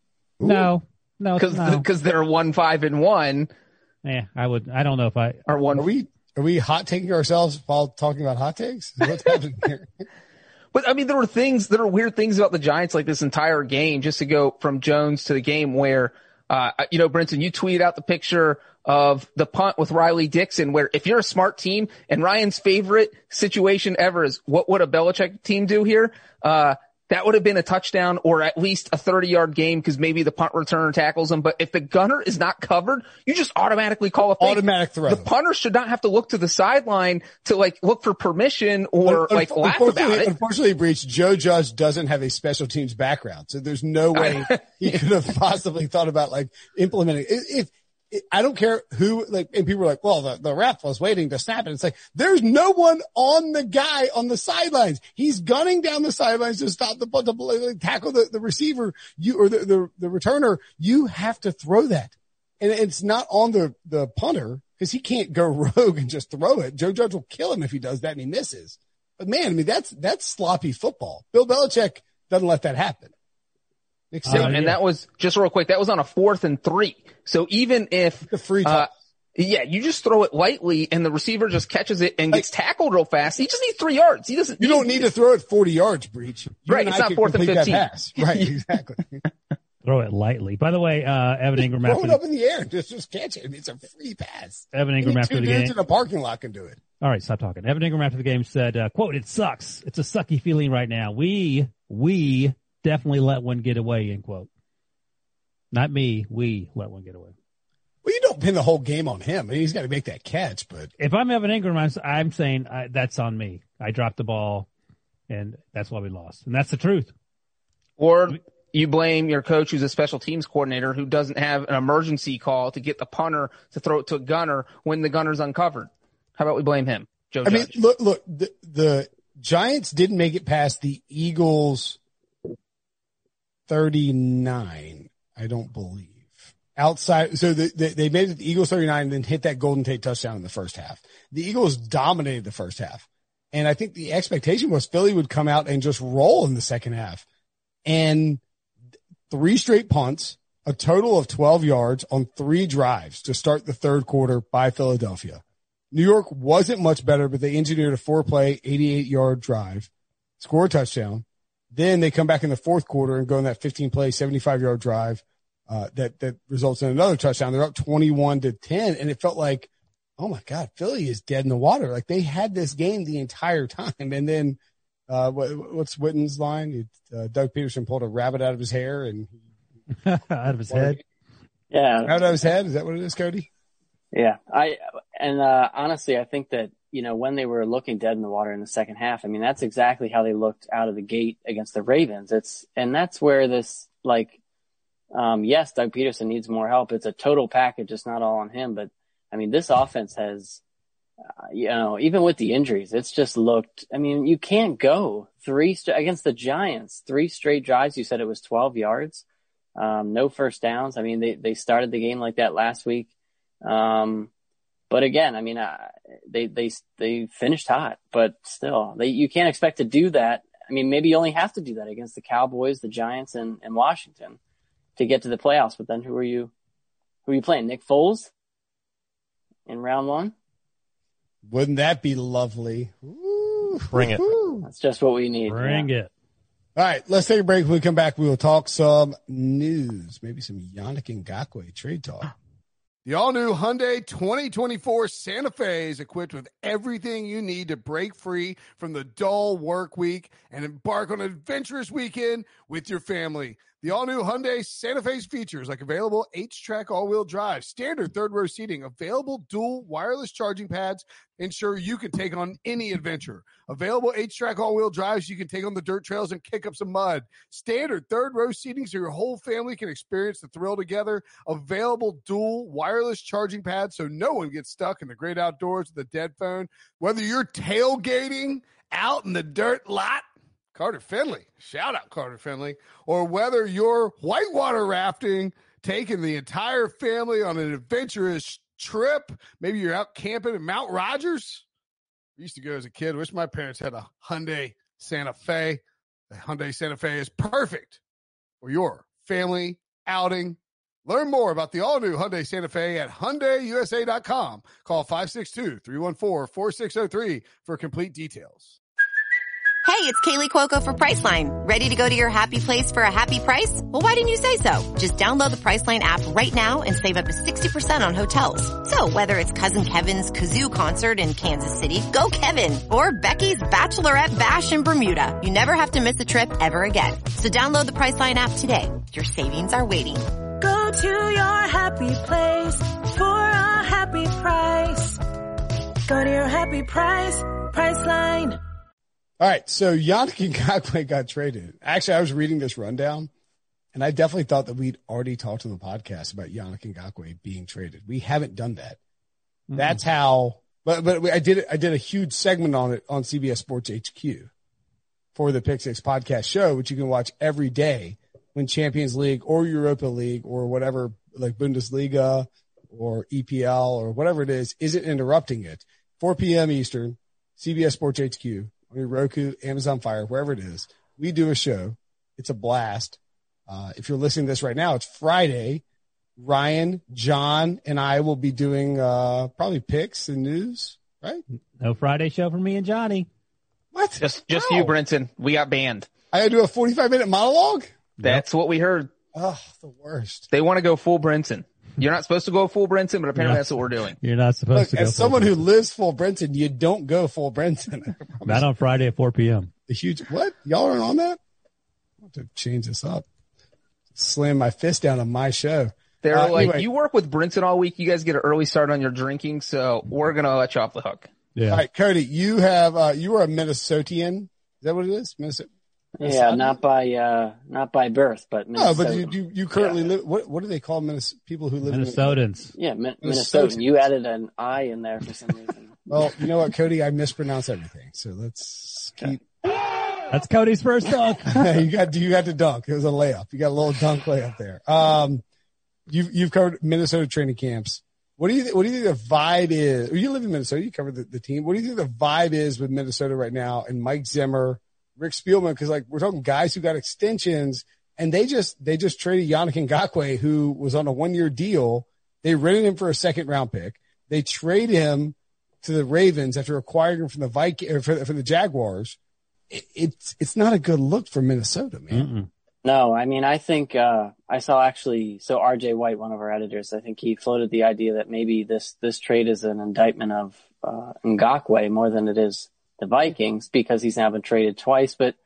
no, no, Because no. because they're one five and one Yeah, I would. I don't know if I. or one. Are we, are we hot taking ourselves while talking about hot takes? What's happening here? But I mean, there were things, there were weird things about the Giants like this entire game, just to go from Jones to the game where, uh, you know, Brinson, you tweeted out the picture of the punt with Riley Dixon, where if you're a smart team and Ryan's favorite situation ever is what would a Belichick team do here? Uh, that would have been a touchdown or at least a thirty yard game because maybe the punt returner tackles him. But if the gunner is not covered, you just automatically call a fake. Automatic throw. The punter should not have to look to the sideline to like look for permission or Un- like laugh about unfortunately- it. Unfortunately, Breach, Joe Judge doesn't have a special teams background, so there's no way he could have possibly thought about like implementing. If, if I don't care who, like, and people are like, well, the, the ref was waiting to snap it. It's like, there's no one on the guy on the sidelines. He's gunning down the sidelines to stop the, to like, tackle the, the receiver, you, or the, the, the returner. You have to throw that. And it's not on the, the punter because he can't go rogue and just throw it. Joe Judge will kill him if he does that and he misses. But man, I mean, that's, that's sloppy football. Bill Belichick doesn't let that happen. Except, So, and that was just real quick. That was on a fourth and three. So even if, the free uh, toss. yeah, you just throw it lightly and the receiver just catches it and gets tackled real fast. He just needs three yards. He doesn't. You don't need to throw it forty yards, Breach. You Right, and it's I not can fourth and complete that fifteen. pass. Right, exactly. Throw it lightly. By the way, uh, Evan Ingram Throw after it the, up in the air and just, just catch it. It's a free pass. Evan Ingram Any after two the dudes game. in a parking lot can do it. All right, stop talking. Evan Ingram after the game said, uh, quote, "It sucks. It's a sucky feeling right now. We, we definitely let one get away," end quote. Not me. We let one get away. Well, you don't pin the whole game on him. I mean, he's got to make that catch, but If I'm Evan Ingram, I'm, I'm saying I, that's on me. I dropped the ball, and that's why we lost. And that's the truth. Or you blame your coach who's a special teams coordinator who doesn't have an emergency call to get the punter to throw it to a gunner when the gunner's uncovered. How about we blame him, Joe I mean, Judge? look, look, the, the Giants didn't make it past the Eagles thirty-nine, I don't believe. Outside, so the, the, they made it the Eagles thirty-nine and then hit that Golden Tate touchdown in the first half. The Eagles dominated the first half. And I think the expectation was Philly would come out and just roll in the second half. And three straight punts, a total of twelve yards on three drives to start the third quarter by Philadelphia. New York wasn't much better, but they engineered a four-play, eighty-eight yard drive, score a touchdown. Then they come back in the fourth quarter and go in that fifteen-play, seventy-five yard drive uh, that that results in another touchdown. They're up twenty-one to ten, and it felt like, oh my God, Philly is dead in the water. Like they had this game the entire time, and then uh, what, what's Witten's line? It, uh, Doug Peterson pulled a rabbit out of his hair and Out of his head. Yeah. Out of his head? Is that what it is, Cody? Yeah. I and uh, honestly, I think that, you know, when they were looking dead in the water in the second half, I mean, that's exactly how they looked out of the gate against the Ravens. It's and that's where this, like, um, yes, Doug Peterson needs more help. It's a total package. It's not all on him. But, I mean, this offense has, uh, you know, even with the injuries, it's just looked – I mean, you can't go three st- – against the Giants, three straight drives. You said it was twelve yards, um, no first downs. I mean, they, they started the game like that last week. Um, but again, I mean, uh, they, they, they finished hot, but still they, you can't expect to do that. I mean, maybe you only have to do that against the Cowboys, the Giants, and, and Washington to get to the playoffs. But then who are you, who are you playing? Nick Foles in round one? Wouldn't that be lovely? Ooh, Bring it. That's just what we need. Bring yeah. it. All right, let's take a break. When we come back, we will talk some news, maybe some Yannick Ngakoue trade talk. The all-new Hyundai twenty twenty-four Santa Fe is equipped with everything you need to break free from the dull work week and embark on an adventurous weekend with your family. The all-new Hyundai Santa Fe's features like available H-Track all-wheel drive, standard third-row seating, available dual wireless charging pads, ensure you can take on any adventure. Available H-Track all-wheel drives you can take on the dirt trails and kick up some mud. Standard third-row seating so your whole family can experience the thrill together. Available dual wireless charging pads so no one gets stuck in the great outdoors with a dead phone. Whether you're tailgating out in the dirt lot, Carter Finley, shout out Carter Finley, or whether you're whitewater rafting, taking the entire family on an adventurous trip, maybe you're out camping in Mount Rogers. I used to go as a kid. Wish my parents had a Hyundai Santa Fe. The Hyundai Santa Fe is perfect for your family outing. Learn more about the all-new Hyundai Santa Fe at Hyundai U S A dot com. Call five six two, three one four, four six zero three for complete details. Hey, it's Kaylee Cuoco for Priceline. Ready to go to your happy place for a happy price? Well, why didn't you say so? Just download the Priceline app right now and save up to sixty percent on hotels. So whether it's Cousin Kevin's Kazoo Concert in Kansas City, go Kevin, or Becky's Bachelorette Bash in Bermuda, you never have to miss a trip ever again. So download the Priceline app today. Your savings are waiting. Go to your happy place for a happy price. Go to your happy price, Priceline. All right, so Yannick Ngakoue got traded. Actually, I was reading this rundown, and I definitely thought that we'd already talked on the podcast about Yannick Ngakoue being traded. We haven't done that. Mm-hmm. That's how. But but I did I did a huge segment on it on C B S Sports H Q for the Pick Six podcast show, which you can watch every day when Champions League or Europa League or whatever, like Bundesliga or E P L or whatever it is, isn't interrupting it. four p.m. Eastern, C B S Sports H Q. I mean, Roku, Amazon Fire, wherever it is, we do a show. It's a blast. Uh, if you're listening to this right now, it's Friday. Ryan, John, and I will be doing uh, probably picks and news, right? No Friday show for me and Johnny. What? Just just How? you, Brinson. We got banned. I got to do a forty-five minute monologue? That's yep. what we heard. Oh, the worst. They want to go full Brinson. You're not supposed to go full Brinson, but apparently not, that's what we're doing. You're not supposed Look, to go as full someone Brinson. who lives full Brinson, you don't go full Brinson. Not on Friday at four p.m. The huge, what? Y'all aren't on that? I have to change this up. Slam my fist down on my show. They're uh, like, anyway. you work with Brinson all week. You guys get an early start on your drinking, so we're going to let you off the hook. Yeah. All right, Cody, you have, uh, you are a Minnesotian. Is that what it is? Minnesota. Yeah, not by uh, not by birth, but Minnesota. No, but you you, you currently yeah. live. What what do they call Minnes- people who live Minnesotans? In, yeah, Min- Minnesotans. Minnesotan. You added an I in there for some reason. Well, you know what, Cody? I mispronounce everything, so let's keep. That's Cody's first dunk. you got you got to dunk. It was a layup. You got a little dunk layup there. Um, you've you've covered Minnesota training camps. What do you what do you think the vibe is? You live in Minnesota. You covered the, the team. What do you think the vibe is with Minnesota right now and Mike Zimmer? Rick Spielman, because like we're talking guys who got extensions, and they just they just traded Yannick Ngakoue, who was on a one year deal. They rented him for a second round pick. They trade him to the Ravens after acquiring him from the Viking or for, for the Jaguars. It, it's it's not a good look for Minnesota, man. Mm-mm. No, I mean I think uh, I saw actually so R J White, one of our editors, I think he floated the idea that maybe this this trade is an indictment of uh, Ngakoue more than it is the Vikings because he's now been traded twice. But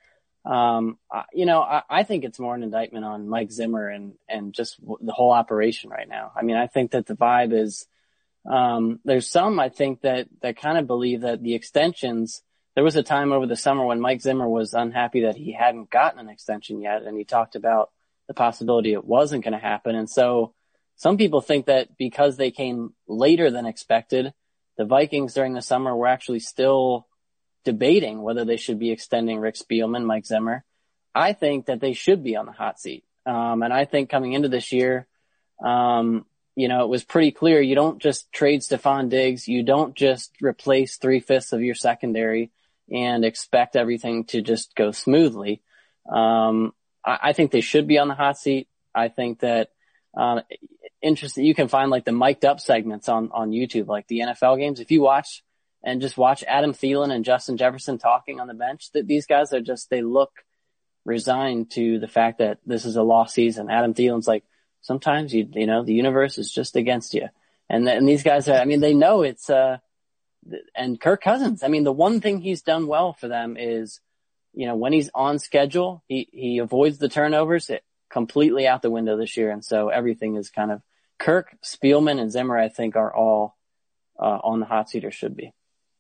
Um, I, you know, I, I think it's more an indictment on Mike Zimmer and, and just w- the whole operation right now. I mean, I think that the vibe is, um, there's some, I think that, that kind of believe that the extensions, there was a time over the summer when Mike Zimmer was unhappy that he hadn't gotten an extension yet. And he talked about the possibility it wasn't going to happen. And so some people think that because they came later than expected, the Vikings during the summer were actually still debating whether they should be extending Rick Spielman, Mike Zimmer. I think that they should be on the hot seat. Um, and I think coming into this year, um, you know, it was pretty clear you don't just trade Stephon Diggs. You don't just replace three fifths of your secondary and expect everything to just go smoothly. Um, I, I think they should be on the hot seat. I think that, um, interesting. You can find like the mic'd up segments on, on YouTube, like the N F L games. If you watch and just watch Adam Thielen and Justin Jefferson talking on the bench, that these guys are just, they look resigned to the fact that this is a lost season. Adam Thielen's like, sometimes you, you know, the universe is just against you. And, and these guys are, I mean, they know it's, uh, and Kirk Cousins, I mean, the one thing he's done well for them is, you know, when he's on schedule, he, he avoids the turnovers it, completely out the window this year. And so everything is kind of Kirk, Spielman, and Zimmer, I think, are all uh, on the hot seat or should be.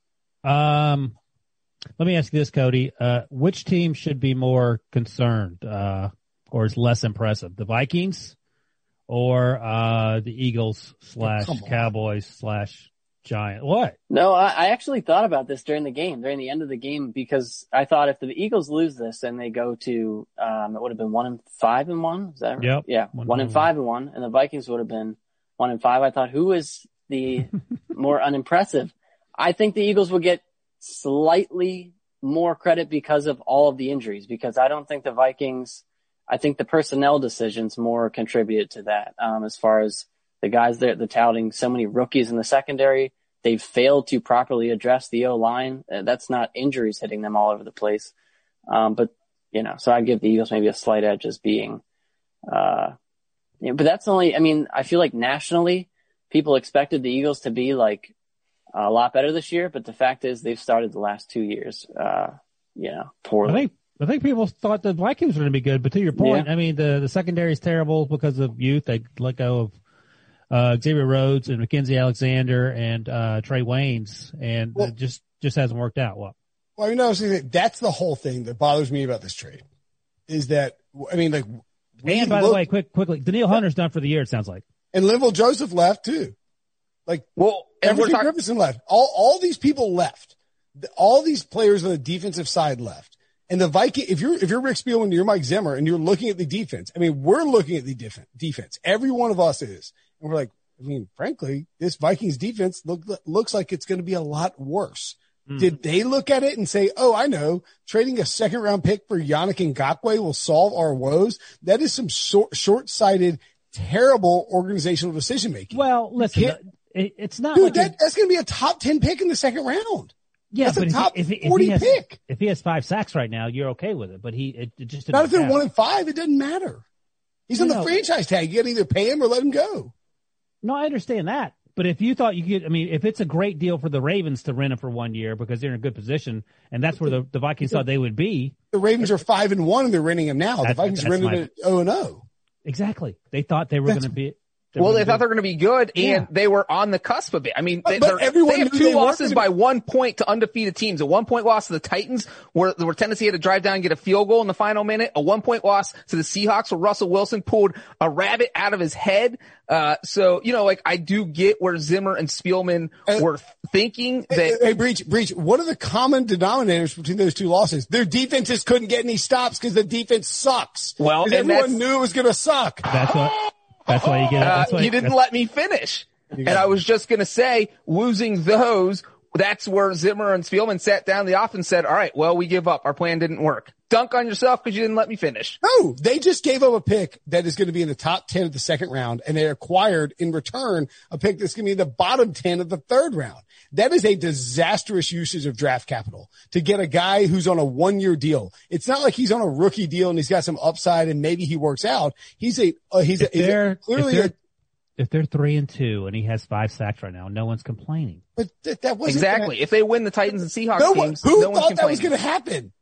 Um, let me ask you this, Cody. Uh, which team should be more concerned uh, or is less impressive? The Vikings or uh, the Eagles slash Oh, Cowboys slash Giant? What? No, I, I actually thought about this during the game, during the end of the game, because I thought if the Eagles lose this and they go to, um, it would have been one and five and one. Is that right? Yep. Yeah. One, one and five and one. And the Vikings would have been one and five. I thought, who is the more unimpressive? I think the Eagles will get slightly more credit because of all of the injuries, because I don't think the Vikings, I think the personnel decisions more contributed to that. Um, as far as the guys there, the touting so many rookies in the secondary, they've failed to properly address the O-line. Uh, that's not injuries hitting them all over the place. Um, but, you know, so I'd give the Eagles maybe a slight edge as being, uh, you know, but that's only, I mean, I feel like nationally people expected the Eagles to be like a lot better this year, but the fact is they've started the last two years, uh, you know, poorly. I think, I think people thought the Vikings were going to be good, but to your point, Yeah. I mean, the, the secondary is terrible because of youth. They let go of Uh, Xavier Rhodes and Mackenzie Alexander and, uh, Trey Waynes, and Well- it just, just hasn't worked out well. Well, you know, see, that's the whole thing that bothers me about this trade is that, I mean, like, we And by look- the way, quick, quickly, Daniil Hunter's done for the year, it sounds like. and Linval Joseph left too. Like, Well, and we're Everson talking, Griffithson left. All, all these people left. The- All these players on the defensive side left. And the Viking, if you're, if you're Rick Spielman, you're Mike Zimmer, and you're looking at the defense, I mean, we're looking at the def- defense. Every one of us is. And we're like, I mean, frankly, this Vikings defense look, looks like it's going to be a lot worse. Mm. Did they look at it and say, oh, I know, trading a second round pick for Yannick Ngakoue will solve our woes? That is some so- short-sighted, terrible organizational decision making. Well, listen, it, it's not Dude, like that, it, that's going to be a top ten pick in the second round. yeah, that's a but top if, he, if, he, if forty he has, pick. if he has five sacks right now, you're okay with it, but he, it, it just didn't Not if they're work out. one and five, it doesn't matter. He's on No, the no. franchise tag. You got to either pay him or let him go. No, I understand that. But if you thought you could, I mean, if it's a great deal for the Ravens to rent him for one year because they're in a good position, and that's where the, the Vikings thought they would be. The Ravens are five and one and they're renting him now. The That's- Vikings that's rented my- it oh and oh. Exactly. They thought they were going That's- to be. well, were they gonna thought they were going to be good, and Yeah. they were on the cusp of it. I mean, they, But- but they're- everyone they have knew two they weren't losses gonna by be- one point to undefeated teams. A one-point loss to the Titans, where, where Tennessee had to drive down and get a field goal in the final minute. A one-point loss to the Seahawks, where Russell Wilson pulled a rabbit out of his head. Uh, so, you know, like, I do get where Zimmer and Spielman Uh, were thinking Hey, that. hey, Breach, Breach, what are the common denominators between those two losses? Their defenses couldn't get any stops because the defense sucks. Well, 'Cause and everyone that's- knew it was going to suck. That's what. That's why you get. Uh, That's why, you didn't that's- let me finish. And I was just going to say, losing those, that's where Zimmer and Spielman sat down the offense and said, all right, well, we give up. Our plan didn't work. Dunk on yourself because you didn't let me finish. No, they just gave up a pick that is going to be in the top ten of the second round, and they acquired in return a pick that's going to be in the bottom ten of the third round. That is a disastrous usage of draft capital to get a guy who's on a one-year deal. It's not like he's on a rookie deal and he's got some upside and maybe he works out. He's a uh, he's a, If he's a they're, clearly if a they're, if they're three and two and he has five sacks right now, no one's complaining. but th- that wasn't Exactly. Gonna, If they win the Titans and Seahawks no one, games, who no one's thought that was complaining. going to happen?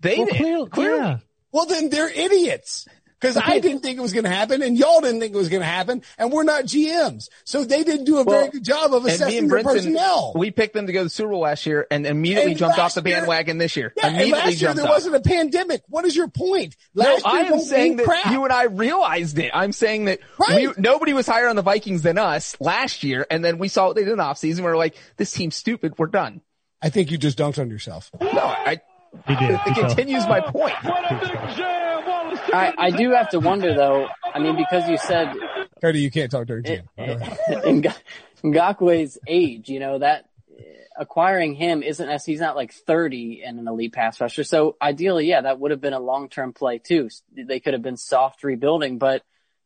They Well, did. clearly, Clearly. yeah. Well, then they're idiots. Because I didn't think it was going to happen, and y'all didn't think it was going to happen, and we're not G Ms. So they didn't do a Well, very good job of And me assessing and their Brinson, personnel. we picked them to go to the Super Bowl last year and immediately And jumped off last the year- bandwagon this year. Yeah, and immediately last year jumped there off. wasn't a pandemic. What is your point? No, Last I year am don't saying mean that crap. you and I realized it. I'm saying that Right. we, nobody was higher on the Vikings than us last year, and then we saw what they did in the offseason. We were like, this team's stupid. We're done. I think you just dunked on yourself. No, I, He did. it He fell. continues my point. I, I do have to wonder though. I mean, because you said Cody, you can't talk during Jim. Go ahead. in Ngakwe's age, you know, that acquiring him isn't as he's not like thirty and an elite pass rusher. So ideally, yeah, that would have been a long-term play too. They could have been soft rebuilding, but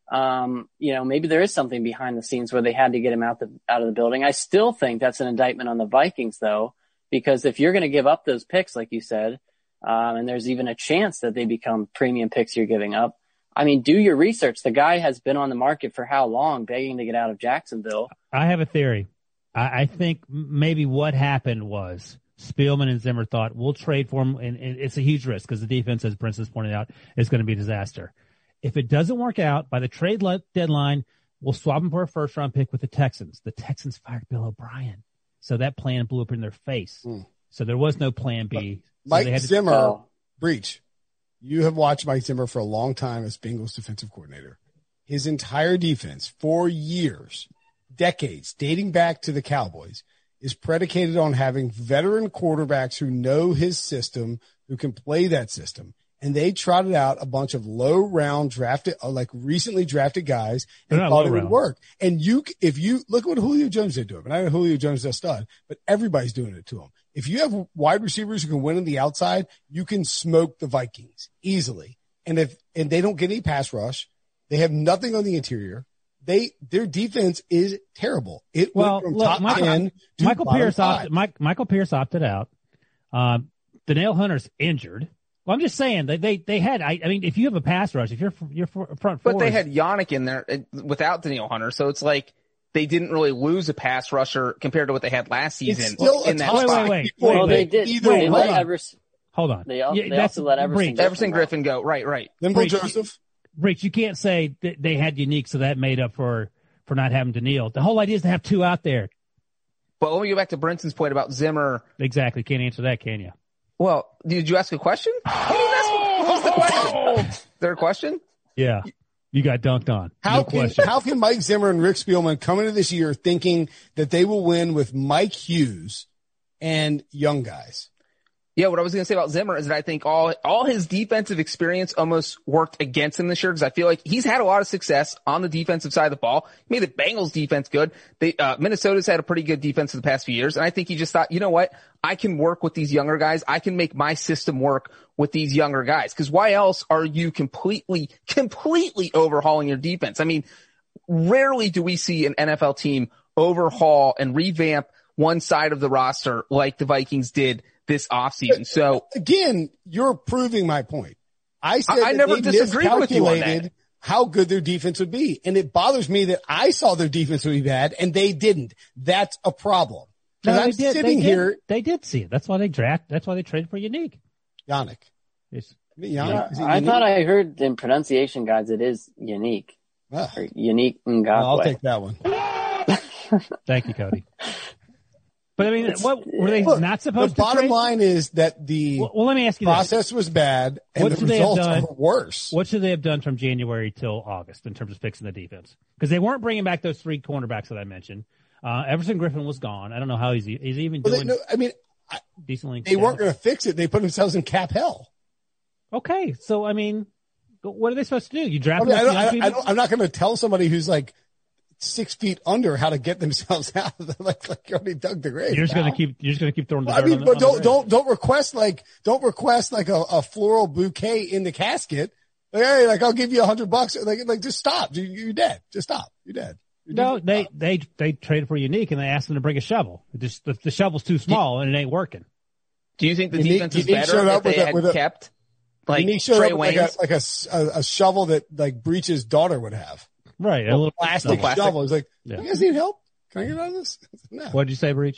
um, you know, maybe there is something behind the scenes where they had to get him out the, out of the building. I still think that's an indictment on the Vikings though, because if you're going to give up those picks, like you said, um, and there's even a chance that they become premium picks you're giving up, I mean, do your research. The guy has been on the market for how long, begging to get out of Jacksonville. I have a theory. I, I think maybe what happened was Spielman and Zimmer thought we'll trade for him, and, and it's a huge risk because the defense, as Brinson's pointed out, is going to be a disaster. If it doesn't work out by the trade le- deadline, we'll swap him for a first round pick with the Texans. The Texans fired Bill O'Brien, so that plan blew up in their face. Mm. So there was no plan B. So Mike they had to- Zimmer, Oh. Breach, you have watched Mike Zimmer for a long time as Bengals defensive coordinator. His entire defense, for years, decades, dating back to the Cowboys, is predicated on having veteran quarterbacks who know his system, who can play that system. And they trotted out a bunch of low round drafted, uh, like recently drafted guys and They're not thought low it would round. work. And you, if you look at what Julio Jones did to him, and I know Julio Jones is a stud, but everybody's doing it to him. If you have wide receivers who can win on the outside, you can smoke the Vikings easily. And if, and they don't get any pass rush, they have nothing on the interior. They, their defense is terrible. It Well, went from look, top Michael, ten to Michael bottom Pierce five. opted, Mike, Michael Pierce opted out. Um, Danielle Hunter's injured. Well, I'm just saying they they, they had. I, I mean, if you have a pass rush, if you're you're front four, But they had Yannick in there uh, without Danielle Hunter, so it's like they didn't really lose a pass rusher compared to what they had last season. It's still in a that top Wait, spot. wait, wait. Well, wait, they wait. did. Either They way. let Evers, Hold on. they, al- Yeah, they that's- also let Everson. Breach. Everson Griffin go. Right, right. Limbo Breach. Joseph. Breach, you can't say that they had Unique, so that made up for for not having Danielle. The whole idea is to have two out there. But let me go back to Brinson's point about Zimmer. Exactly. Can't answer that, can you? Well, did you ask a question? You didn't ask me. What was the question? Is there a question? Yeah. You got dunked on. How no can, question. how can Mike Zimmer and Rick Spielman come into this year thinking that they will win with Mike Hughes and young guys? Yeah, what I was going to say about Zimmer is that I think all all his defensive experience almost worked against him this year because I feel like he's had a lot of success on the defensive side of the ball. He made the Bengals defense good. They, uh, Minnesota's had a pretty good defense in the past few years, and I think he just thought, you know what? I can work with these younger guys. I can make my system work with these younger guys because why else are you completely, completely overhauling your defense? I mean, rarely do we see an N F L team overhaul and revamp one side of the roster like the Vikings did this offseason. So Again, you're proving my point. I said I- I that never they disagreed with you on that. miscalculated how good their defense would be. And it bothers me that I saw their defense would be bad and they didn't. That's a problem. No, Because they I'm did. sitting they here, Did. They did see it. That's why they draft. That's why they traded for Unique. Yannick. It's, Yannick, Yeah, is it I Unique? thought I heard in pronunciation guides it is unique Ah, or unique well, I'll Ngakwe. take that one. thank you, Cody. But I mean, It's- what were they Look, not the supposed to bottom trade? line is that the Well, well, let me ask you this. process was bad and What the should they have results done? are worse. What should they have done from January till August in terms of fixing the defense? Because they weren't bringing back those three cornerbacks that I mentioned. Uh, Everson Griffin was gone. I don't know how he's, he's even Well, they, doing no, I mean, I, decently. they weren't going to fix it. They put themselves in cap hell. Okay, so I mean, what are they supposed to do? You draft I mean, I enough don't, young I, people? I don't, I'm not going to tell somebody who's like six feet under how to get themselves out of the, like, like you already dug the grave. You're just pal. gonna keep. You're just gonna keep throwing the I dirt mean, on the, but on the don't, grave. don't, don't request like, don't request like a, a floral bouquet in the casket. Like, hey, like I'll give you a hundred bucks. Like, like just stop. You, you're dead. Just stop. You're dead. You're No, dead. they they they traded for Unique and they asked them to bring a shovel. It just the, the shovel's too small and it ain't working. do you think the Unique- defense is Unique better showed if up with they a- had with a- kept like And he showed Trey up with like Waynes? a, like a s- a, a shovel that like Breach's daughter would have. Right. A A little plastic plastic. shovel. He's like, Yeah. you guys need help? Can I get out of this? No. What did you say, Breach?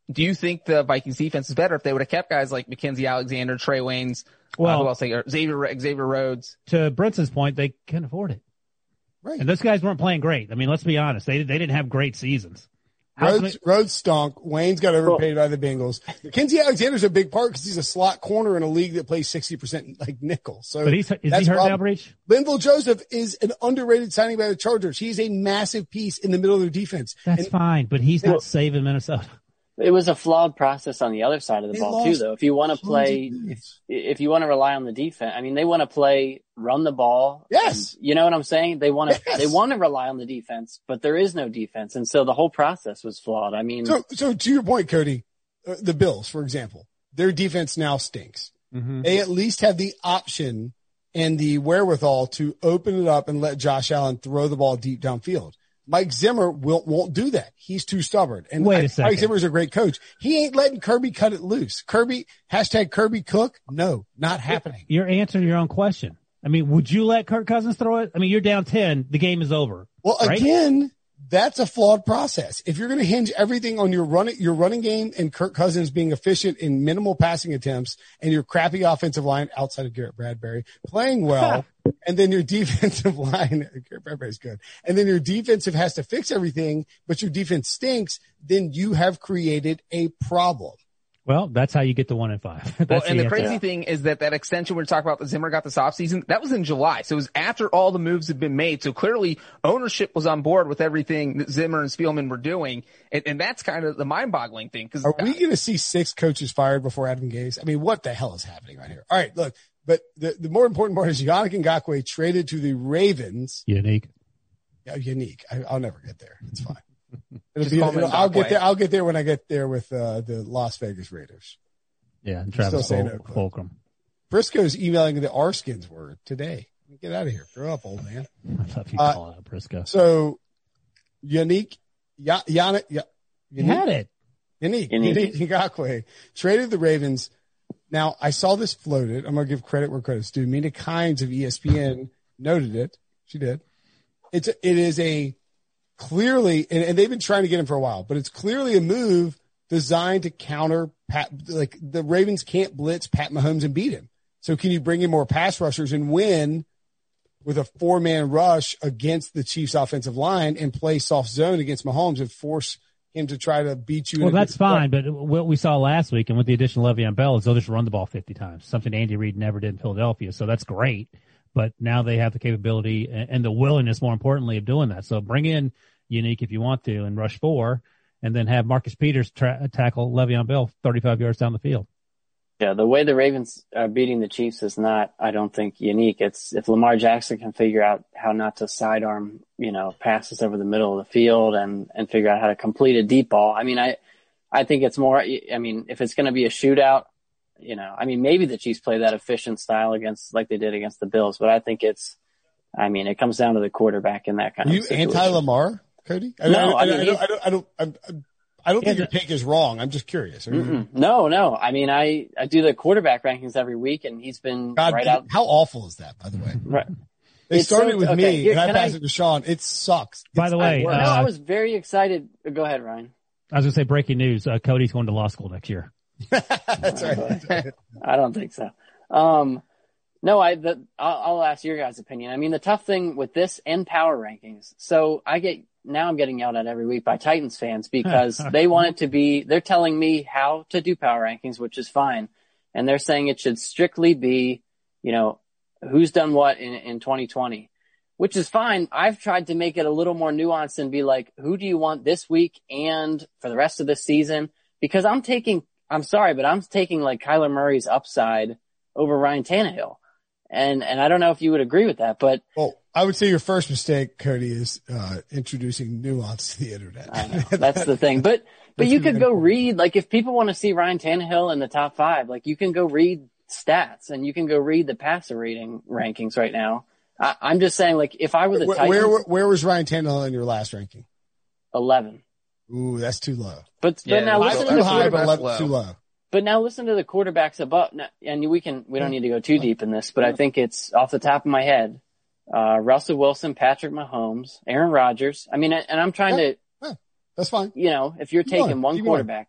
do you think the Vikings defense is better if they would have kept guys like Mackenzie Alexander, Trey Waynes, well, uh, who else they, Xavier, Xavier Rhodes? To Brinson's point, they couldn't afford it. Right. And those guys weren't playing great. I mean, let's be honest. They, they didn't have great seasons. Rhodes, Rhodes stunk. Wayne's got overpaid by the Bengals. Mackenzie Alexander's a big part because he's a slot corner in a league that plays sixty percent like nickel. So, but he's, is he hurt now, Breach? Linval Joseph is an underrated signing by the Chargers. He's a massive piece in the middle of their defense. That's and, fine, but he's not saving Minnesota. It was a flawed process on the other side of the ball too, though. If you want to play, if, if you want to rely on the defense, I mean, they want to play, run the ball. Yes. And, you know what I'm saying? They want to, yes. they want to rely on the defense, but there is no defense. And so the whole process was flawed. I mean, so, so to your point, Cody, uh, the Bills, for example, their defense now stinks. Mm-hmm. They at least have the option and the wherewithal to open it up and let Josh Allen throw the ball deep downfield. Mike Zimmer will, won't do that. He's too stubborn. And Wait a second. Mike Zimmer's a great coach. He ain't letting Kirby cut it loose. Kirby, hashtag Kirby Cook. No, not happening. You're answering your own question. I mean, would you let Kirk Cousins throw it? I mean, you're down ten. The game is over. Well, right? again, that's a flawed process. If you're going to hinge everything on your running, your running game and Kirk Cousins being efficient in minimal passing attempts and your crappy offensive line outside of Garrett Bradbury playing well, and then your defensive line, Garrett Bradbury's good, and then your defensive has to fix everything, but your defense stinks, then you have created a problem. Well, that's how you get to one and five. Well, and the, the crazy thing is that that extension we're talking about that Zimmer got this offseason, that was in July. So it was after all the moves had been made. So clearly ownership was on board with everything that Zimmer and Spielman were doing. And, and that's kind of the mind-boggling thing. Cause are we going to see six coaches fired before Adam Gase? I mean, what the hell is happening right here? All right, look, but the, the more important part is Yannick Ngakoue traded to the Ravens. Unique. Yeah, unique. I, I'll never get there. It's fine. Just Be, call him I'll get Ngakoue. there. I'll get there when I get there with uh, the Las Vegas Raiders. Yeah, and Travis Still Ful- saying no, Fulcrum. Briscoe's emailing the R-Skins word today. Get out of here. Grow up, old man. I love you Uh, calling out Briscoe. So, Yannick, Ya- Yannick, Ya- You had it. Yannick, Yannick. Yannick Ngakoue traded the Ravens. Now, I saw this floated. I'm going to give credit where credit's due. Mina Kimes of E S P N noted it. She did. It's a, it is a clearly, and, and they've been trying to get him for a while, but it's clearly a move designed to counter Pat. Like the Ravens can't blitz Pat Mahomes and beat him. So can you bring in more pass rushers and win with a four man rush against the Chiefs offensive line and play soft zone against Mahomes and force him to try to beat you? Well, that's fine, but what we saw last week and with the addition of Le'Veon Bell is they'll just run the ball fifty times, something Andy Reid never did in Philadelphia. So that's great. But now they have the capability and the willingness, more importantly, of doing that. So bring in Unique if you want to and rush four, and then have Marcus Peters tra- tackle Le'Veon Bell thirty-five yards down the field. Yeah, the way the Ravens are beating the Chiefs is not, I don't think, unique. It's if Lamar Jackson can figure out how not to sidearm, you know, passes over the middle of the field and, and figure out how to complete a deep ball. I mean, I, I think it's more, I mean, if it's going to be a shootout, you know, I mean, maybe the Chiefs play that efficient style against, like they did against the Bills, but I think it's, I mean, it comes down to the quarterback in that kind Are of you situation. anti-Lamar, Cody? I, No, I, I, I mean, I, don't, I don't, I don't, I'm, I'm, I don't think Yeah, your take is wrong. I'm just curious. Are you- Mm-mm. No, no. I mean, I, I do the quarterback rankings every week, and he's been God, right out. how awful is that, by the way? Right. They It's started so- with okay, me, here, and I can passed I- it to Sean. It sucks. By It's the way, worse. no, uh, I was very excited. Go ahead, Ryan. I was going to say breaking news. Uh, Cody's going to law school next year. That's right. That's right. I don't think so. Um, no, I, the, I'll, I'll ask your guys' opinion. I mean, the tough thing with this and power rankings. So I get, now I'm getting yelled at every week by Titans fans because they want it to be, they're telling me how to do power rankings, which is fine. And they're saying it should strictly be, you know, who's done what in, in twenty twenty, which is fine. I've tried to make it a little more nuanced and be like, who do you want this week and for the rest of the season? Because I'm taking, I'm sorry, but I'm taking like Kyler Murray's upside over Ryan Tannehill. And, and I don't know if you would agree with that, but Well, I would say your first mistake, Cody, is uh, introducing nuance to the internet. I know, that's the thing. But, but you could go read, like if people want to see Ryan Tannehill in the top five, like you can go read stats and you can go read the passer rating rankings right now. I, I'm just saying, like if I were the where, Titans, where where was Ryan Tannehill in your last ranking? eleven. Ooh, that's too low. But, Yeah, but now five listen Five to too the high, but quarterback's eleven low. too low. But now listen to the quarterbacks above, and we can, we don't need to go too deep in this, but I think it's off the top of my head, uh, Russell Wilson, Patrick Mahomes, Aaron Rodgers. I mean, and I'm trying Yeah. to, Yeah, that's fine. you know, if you're Keep going. taking one Keep going. quarterback, That's,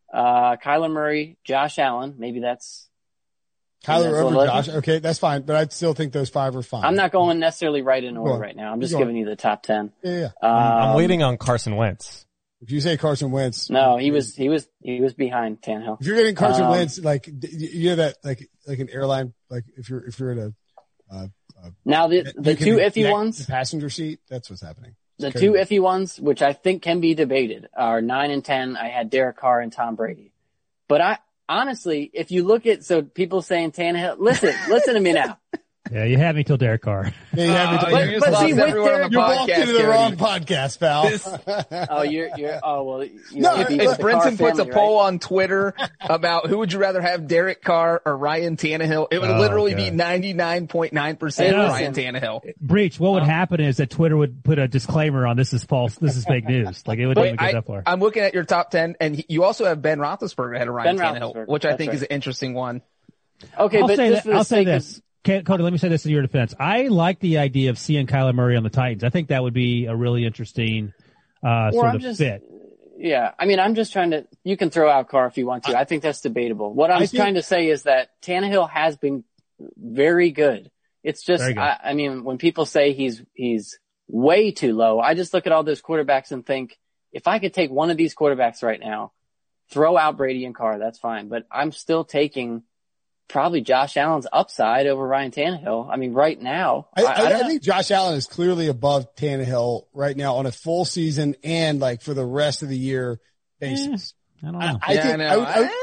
Uh, Kyler Murray, Josh Allen. Maybe that's Kyler that's over eleven. Josh. Okay, that's fine, but I still think those five are fine. I'm not going necessarily right in order Go on. right now. I'm just Go on. giving you the top ten. Yeah, yeah. Um, I'm waiting on Carson Wentz. If you say Carson Wentz, No, he was he was he was behind Tannehill. if you're getting Carson Um, Wentz, like d- you know that like like an airline, like if you're if you're in a uh, uh, Now the the you can two iffy connect ones, the passenger seat. That's what's happening. the It's two crazy. iffy ones, which I think can be debated, are nine and ten. I had Derek Carr and Tom Brady, but I honestly, if you look at so people saying Tannehill, listen, listen to me now. Yeah, you had me till Derek Carr. Yeah, you have me Oh, to- but- you just but lost see, with everyone on the Derek- you walked podcast, into the Cody. wrong podcast, pal. This- Oh, you're you're oh well. You No, have if- beef if with the Brinson Carr puts a family, poll right? on Twitter about who would you rather have, Derek Carr or Ryan Tannehill, it would Oh, literally be God. ninety-nine point nine percent Hey, Ryan listen. Tannehill. Breach, what would Uh, happen is that Twitter would put a disclaimer on this is false, this is fake news. Like it wouldn't even But get I, that far. I'm looking at your top ten, and he, you also have Ben Roethlisberger ahead of Ryan Ben Tannehill, Roethlisberger, which I that's think right. is an interesting one. Okay, I'll but say just that, for the I'll say sake of- this. Okay, Cody, let me say this in your defense. I like the idea of seeing Kyler Murray on the Titans. I think that would be a really interesting uh, Or sort I'm of just, fit. yeah. I mean, I'm just trying to. You can throw out Carr if you want to. I think that's debatable. What I'm I think- trying to say is that Tannehill has been very good. It's just, Very good. I, I mean, when people say he's he's way too low, I just look at all those quarterbacks and think, if I could take one of these quarterbacks right now, throw out Brady and Carr, that's fine. But I'm still taking probably Josh Allen's upside over Ryan Tannehill. I mean, right now, I, I, I, I, don't I know. think Josh Allen is clearly above Tannehill right now on a full season and like for the rest of the year basis. I don't I, know. I Yeah, think I know. I would- I would-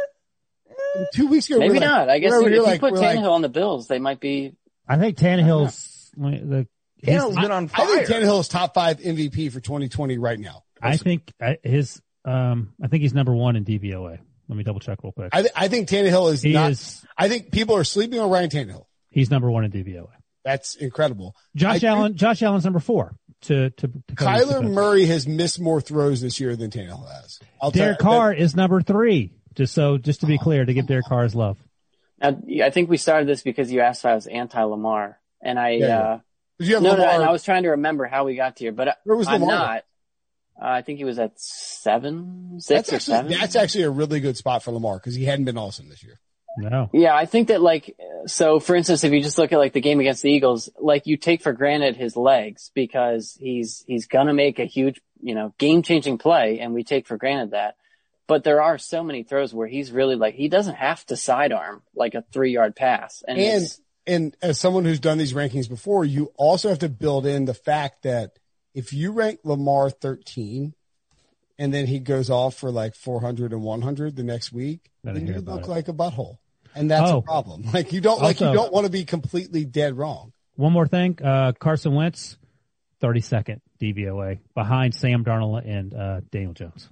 two weeks ago, we Maybe were like- not. I guess we were if, here if like- you put we're like- Tannehill on the Bills, they might be. I think Tannehill's the. his- Tannehill's been on I think fire. Tannehill is top five M V P for twenty twenty right now. I think I- his. Um, I think he's number one in D V O A. Let me double check real quick. I, th- I think Tannehill is He not. is. I think people are sleeping on Ryan Tannehill. He's number one in D V O A. That's incredible. Josh I Allen. Josh Allen's number four. To to, to Cody's Kyler defense. Murray has missed more throws this year than Tannehill has. I'll tell Derek you- Carr is number three. Just so, just to be clear, to give Derek Carr his love. Now, I think we started this because you asked if I was anti-Lamar, and I Yeah, yeah. uh, Did you have no, no, Lamar? and I was trying to remember how we got here, but I- Where was I'm Lamar? not. Uh, I think he was at seven, six That's or actually, seven. that's actually a really good spot for Lamar because he hadn't been awesome this year. No. Yeah, I think that like, so for instance, if you just look at like the game against the Eagles, like you take for granted his legs because he's, he's gonna make a huge, you know, game changing play and we take for granted that. But there are so many throws where he's really like, he doesn't have to sidearm like a three yard pass. And, And it's, and as someone who's done these rankings before, you also have to build in the fact that if you rank Lamar thirteen and then he goes off for like four hundred and one hundred the next week, Better then hear you about look it. like a butthole. And that's Oh. a problem. Like you don't, like you Also- don't want to be completely dead wrong. One more thing. Uh, Carson Wentz, thirty-second D V O A, behind Sam Darnold and uh, Daniel Jones.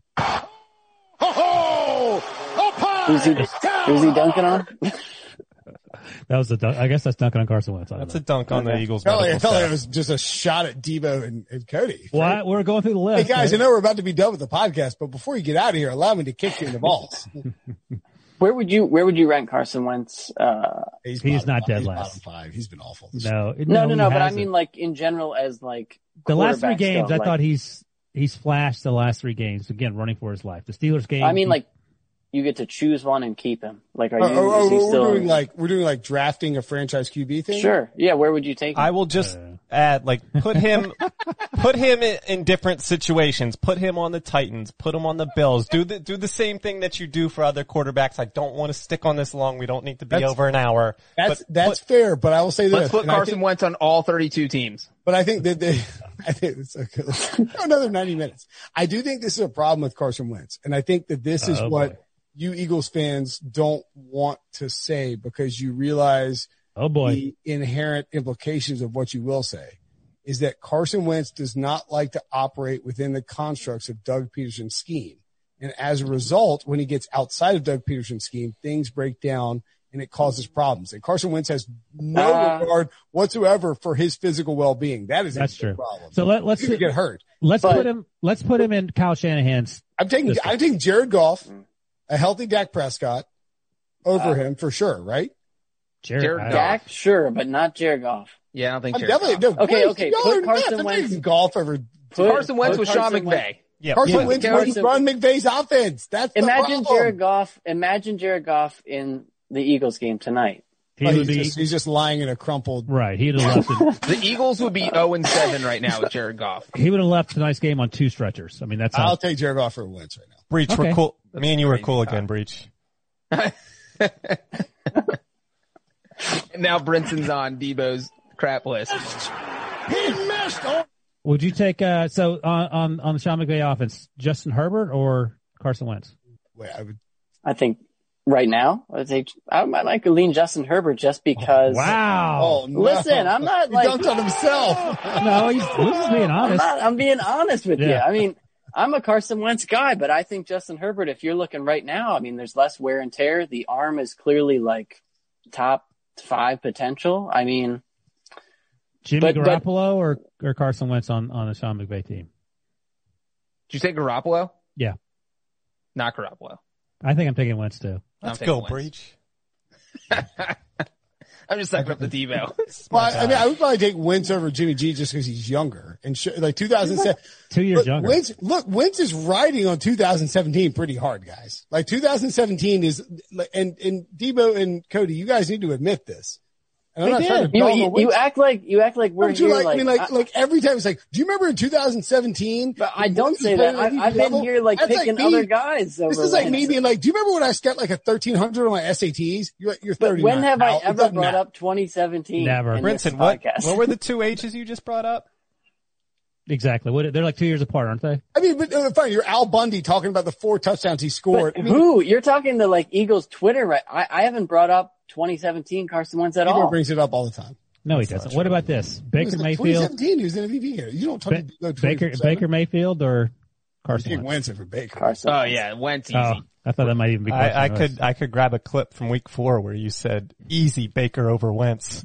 who's he, who's he dunking on? That was a dunk. I guess that's dunking on Carson Wentz. I don't That's know. a dunk on the Eagles. Felt like, I medical felt like it staff. was just a shot at Debo and, and Cody. Well, we're going through the Hey list. guys, I right? know we're about to be done with the podcast, but before you get out of here, allow me to kick you in the balls. Where would you, where would you rank Carson Wentz? Uh, He's, He's bottom not five. dead He's last. bottom five. He's been awful. This No, no, no, he no, but I hasn't. mean like in general as like the last three quarterback games, stuff, I like- thought he's he's flashed the last three games. Again, running for his life. The Steelers game. I mean he- like you get to choose one and keep him. Like are Oh, you, oh, oh, is he we're still, doing like we're doing like drafting a franchise Q B thing. sure. Yeah. Where would you take him? I will just Uh. add, like, put him, put him in, in different situations. Put him on the Titans. Put him on the Bills. Do the do the same thing that you do for other quarterbacks. I don't want to stick on this long. We don't need to be That's- over an hour. That's But that's put- fair, but I will say this. Let's put and I Carson think- Wentz on all thirty-two teams. But I think that they, I think it's okay. Let's go another ninety minutes. I do think this is a problem with Carson Wentz, and I think that this is Oh, what boy. you Eagles fans don't want to say because you realize oh boy, the inherent implications of what you will say is that Carson Wentz does not like to operate within the constructs of Doug Peterson's scheme. And as a result, when he gets outside of Doug Peterson's scheme, things break down and it causes problems. And Carson Wentz has no Uh, regard whatsoever for his physical well-being. That is a That's big true. problem. So let, let's He's gonna get hurt. let's But- put him let's put him in Kyle Shanahan's. I'm taking, This- I'm taking Jared Goff, a healthy Dak Prescott over Uh, him for sure, right? Jared, Jared I- Goff. Dak, sure, but not Jared Goff. Yeah, I don't think I'm Jared definitely, Goff. no, Okay, please, okay, y'all put are nuts. Carson I'm Wentz- taking Golf over. Put- Carson Wentz put with Sean Carson McVay. Wentz- Yeah. Carson yeah. Wentz Carson- might run McVay's offense. That's the Imagine problem. Jared Goff. Imagine Jared Goff in the Eagles game tonight. He Oh, would he's, be just, he's just lying in a crumpled. right. He'd have left. It, The Eagles would be zero and seven right now with Jared Goff. he would have left tonight's game on two stretchers. I mean, that's how. I'll take Jared Goff for Wentz right now. Breach, Okay. we're cool. Me and you were crazy. cool again, Breach. Now Brinson's on Debo's crap list. He missed. Oh. Would you take uh so on on on the Sean McVay offense, Justin Herbert or Carson Wentz? Wait, I would. I think right now, I'd say I might like to lean Justin Herbert just because. Wow. Oh, no. Listen, I'm not he like- dunked on himself. No, he's, he's just being I'm, honest. not, I'm being honest with you. Yeah. I mean, I'm a Carson Wentz guy, but I think Justin Herbert, if you're looking right now, I mean, there's less wear and tear. The arm is clearly like top five potential. I mean, Jimmy but- but- Garoppolo or or Carson Wentz on on the Sean McVay team? Did you take Garoppolo? Yeah, Not Garoppolo. I think I'm taking Wentz too. Let's I'm go, taking Breach. I'm just sucking up the Devo. Well, I mean, I would probably take Wentz over Jimmy G just because he's younger and sh- like two thousand seven. Two years Look, younger. Wentz, look, Wentz is riding on two thousand seventeen pretty hard, guys. Like two thousand seventeen is, like, and and Debo and Cody, you guys need to admit this. And I'm They not trying did. to you, dog on you, you Wentz. act like, you act like we're Don't you here like, like, I mean, like, I- like every time it's like, do you remember in two thousand seventeen? but I don't Wentz say was that. playing I've, at I've been level? here like That's picking me. other guys over This is like me Wentz. being like, do you remember when I got like a thirteen hundred on my S A Ts? You're, you're But thirty. when have I It ever doesn't brought matter. up twenty seventeen? Never. in this Brinson, what, podcast? what were the two H's you just brought up? Exactly. What, they're like two years apart, aren't they? I mean, but uh, fine. You're Al Bundy talking about the four touchdowns he scored. But I mean, who? You're talking to like Eagles Twitter, right? I, I haven't brought up twenty seventeen Carson Wentz at Debo all. brings it up all the time. No, he doesn't. What about this? It was Baker like Mayfield, twenty seventeen, he was an M V P here. You don't talk Ba- to Debo Baker twenty-seven. Baker Mayfield or Carson Take Wentz? Wentz over Baker. Carson. Oh Wentz. yeah, Wentz easy. Oh, I thought that might even be. I, I Carson Wentz. could I could grab a clip from week four where you said easy Baker over Wentz.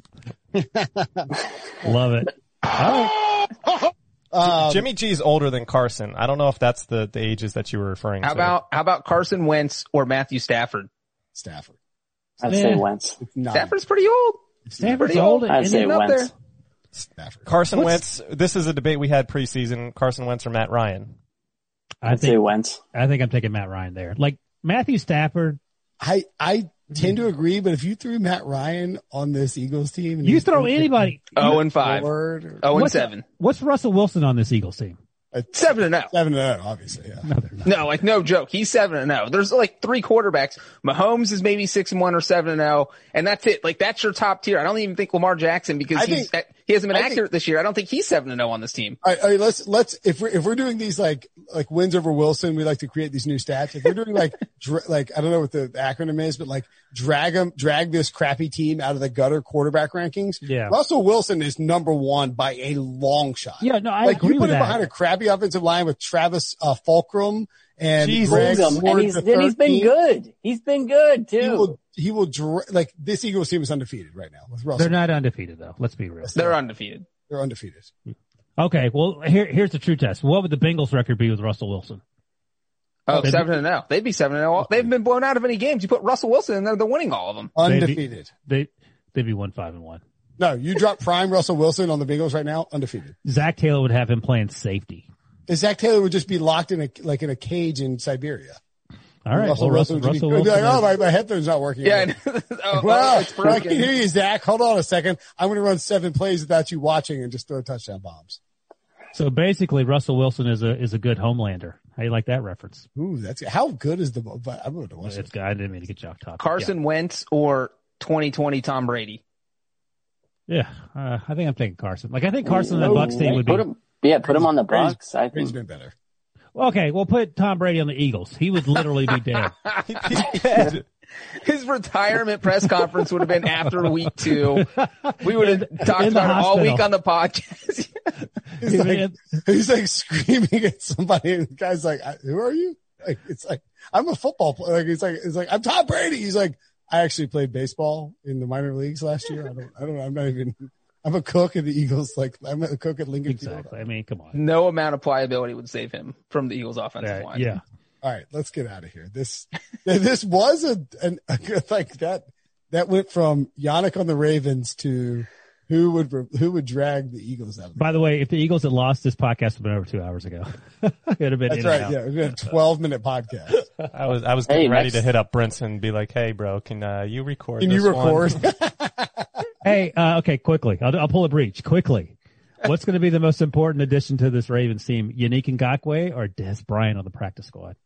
love it. All right. Um, Jimmy G's older than Carson. I don't know if that's the, the ages that you were referring How to. about how about Carson Wentz or Matthew Stafford? Stafford. I'd Yeah. say Wentz. No, Stafford's pretty old. Stanford's Pretty old. old. and I'd say he's up Wentz. there. Stafford. Carson What's- Wentz? This is a debate we had preseason. Carson Wentz or Matt Ryan? I I'd say think Wentz. I think I'm taking Matt Ryan there. Like Matthew Stafford, I I tend to agree, but if you threw Matt Ryan on this Eagles team, and you he throw threw anybody. Oh and five. forward or- Oh and What's- seven. What's Russell Wilson on this Eagles team? Seven and oh. seven to zero, obviously. Yeah. No, they're not. No, like no joke. He's seven and zero. There's like three quarterbacks. Mahomes is maybe six and one or seven and zero, and that's it. Like that's your top tier. I don't even think Lamar Jackson because I he's think- he hasn't been I think- accurate this year. I don't think he's seven and zero on this team. All right, all right, let's let's if we're if we're doing these like like wins over Wilson, we like to create these new stats. If we're doing like dra- like I don't know what the acronym is, but like drag them, drag this crappy team out of the gutter quarterback rankings. Yeah. Russell Wilson is number one by a long shot. Yeah, no, I like agree you put with him that. behind a crappy offensive line with Travis uh, Fulcrum and Jesus. Greg Fulgham, Ward and he's, the and he's been thirteenth. good. He's been good He too. will he will dra- like this Eagles team is undefeated right now with Russell. They're not undefeated though. Let's be real. They're undefeated. They're undefeated. Okay, well here here's the true test. What would the Bengals record be with Russell Wilson? Oh, They'd be- seven and zero. They'd be seven and zero. They haven't been blown out of any games. You put Russell Wilson in there, they're winning all of them. They'd be- Undefeated. They they'd be one five and one. No, you drop prime Russell Wilson on the Bengals right now, undefeated. Zach Taylor would have him playing safety. And Zach Taylor would just be locked in a like in a cage in Siberia. All right, Russell well, Wilson Russell, would be, Russell would be Wilson. like, oh, is- my, my headphone's not working. Yeah. again. I know. oh, Well, oh, it's I can broken. hear you, Zach. Hold on a second. I'm going to run seven plays without you watching and just throw touchdown bombs. So basically, Russell Wilson is a is a good homelander. How you like that reference? Ooh, that's how good is the? But I'm going to watch It's it. I didn't mean to get you off topic. Carson Wentz or twenty twenty Tom Brady. Yeah, yeah uh, I think I'm taking Carson. Like I think Carson and the Bucks team would be Put him, yeah, put him on the Brady's- Bucks. I Brady's think. been better. okay. We'll put Tom Brady on the Eagles. He would literally be dead. He's dead. His retirement press conference would have been after week two. We would have talked in the about it all hospital. week on the podcast. He's like, he's like screaming at somebody, and the guy's like, I- "Who are you?" Like, it's like, "I'm a football player." Like, it's like, it's like, "I'm Tom Brady." He's like, "I actually played baseball in the minor leagues last year. I don't, I don't know. I'm not even. I'm a cook at the Eagles. Like, I'm a cook at Lincoln Field." Exactly. I mean, come on. No amount of pliability would save him from the Eagles offensive Yeah, line. yeah. All right, let's get out of here. This, this was a, an, a like that. That went from Yannick on the Ravens to Who would who would drag the Eagles out? By the way, if the Eagles had lost, this podcast would have been over two hours ago. It would have been. That's in right. and out. Yeah, it would have been a twelve minute podcast. I was I was getting Hey, ready next- to hit up Brinson and be like, "Hey, bro, can uh, you record? Can this you record? one?" Hey, uh, okay, quickly. I'll, I'll pull a breach quickly. What's going to be the most important addition to this Ravens team? Yannick Ngakoue or Des Bryant on the practice squad?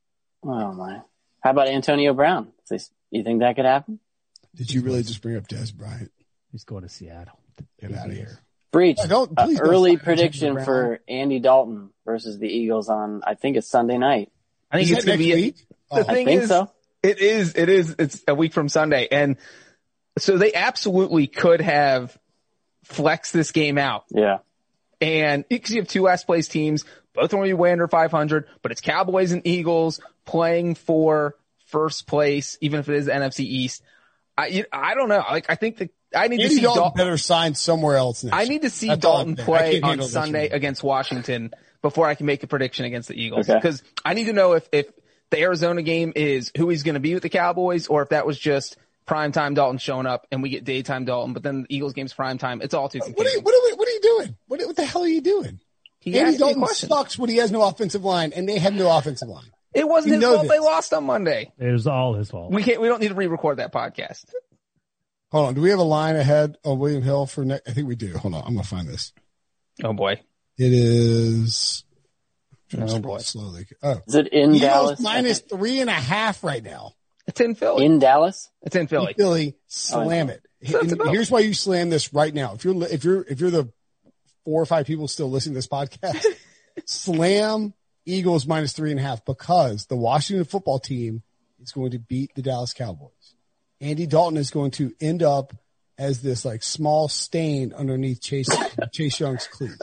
Oh my! How about Antonio Brown? You think that could happen? Did you really just bring up Des Bryant? He's going to Seattle. Get out of here. Breach. Yeah, don't- uh, please don't early sign prediction Antonio for Brown. Andy Dalton versus the Eagles on, I think it's Sunday night. I think Is it's that going to next be. week? The Oh. thing I think is, so. it is, it is, it's a week from Sunday. And so they absolutely could have flexed this game out. Yeah. And because you have two last place teams, both want to be way under five hundred, but it's Cowboys and Eagles playing for first place, even if it is N F C East. I, you, I don't know. Like, I think the, I need Andy to see Dalton Dalton. better sign somewhere else next I need to see That's all I'm Dalton saying. I play can't on handle this Sunday year. against Washington before I can make a prediction against the Eagles. Okay. Because I need to know if, if the Arizona game is who he's going to be with the Cowboys, or if that was just primetime Dalton showing up and we get daytime Dalton, but then the Eagles game's primetime. It's all too confusing. What are you, what are, we, what are you doing? What, what the hell are you doing? He Andy asked me a Dalton question. sucks when he has no offensive line, and they have no offensive line. It wasn't You his know fault this. they lost on Monday. It was all his fault. We can't, we don't need to re-record that podcast. Hold on. Do we have a line ahead of William Hill for next? I think we do. Hold on. I'm going to find this. Oh boy. It is. Oh, Scroll boy. Slowly. Oh. Is it in Eagles Dallas? minus three and a half right now. It's in Philly. In Dallas? It's in Philly. Philly, slam it. So that's And about- here's why you slam this right now. If you're if you're if you're the four or five people still listening to this podcast, slam Eagles minus three and a half, because the Washington football team is going to beat the Dallas Cowboys. Andy Dalton is going to end up as this like small stain underneath Chase Chase Young's cleat.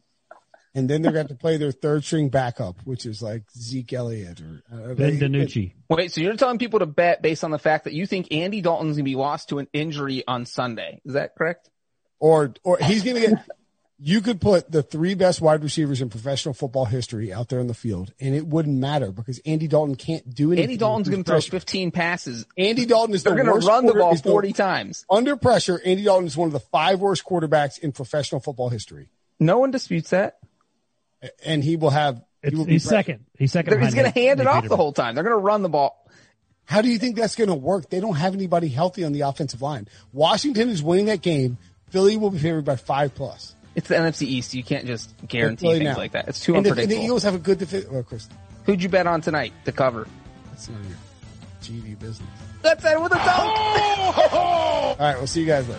And then they're going to have to play their third string backup, which is like Zeke Elliott or uh, Ben they- DiNucci. Wait, so you're telling people to bet based on the fact that you think Andy Dalton's going to be lost to an injury on Sunday. Is that correct? Or, or he's going to get, you could put the three best wide receivers in professional football history out there on the field, and it wouldn't matter because Andy Dalton can't do anything. Andy Dalton's with going to throw pressure. fifteen passes. Andy Dalton is the They're going to worst run the quarter- ball is the- forty times. Under pressure, Andy Dalton is one of the five worst quarterbacks in professional football history. No one disputes that. And he will have, he It's, will be he's pressure. second. He's second. They're- He's behind going to Nate- hand it Nate off the Peterman. whole time. They're going to run the ball. How do you think that's going to work? They don't have anybody healthy on the offensive line. Washington is winning that game. Philly will be favored by five plus. It's the N F C East. You can't just guarantee Philly things now. like that. It's too And the, and unpredictable. the Eagles have a good defense. Well, of course, Who'd you bet on tonight to cover? that's none of your G D business. Let's end with a dunk. All right, we'll see you guys later.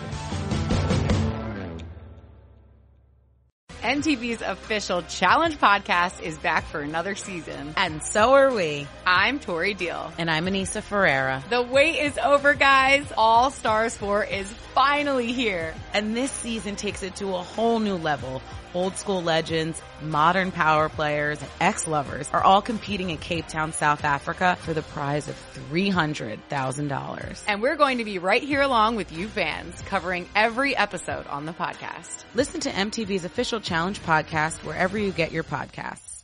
M T V's official Challenge podcast is back for another season. And so are we. I'm Tori Deal. And I'm Anissa Ferreira. The wait is over, guys. All Stars four is finally here. And this season takes it to a whole new level. Old school legends, modern power players, and ex-lovers are all competing in Cape Town, South Africa for the prize of three hundred thousand dollars. And we're going to be right here along with you fans, covering every episode on the podcast. Listen to M T V's official Challenge podcast wherever you get your podcasts.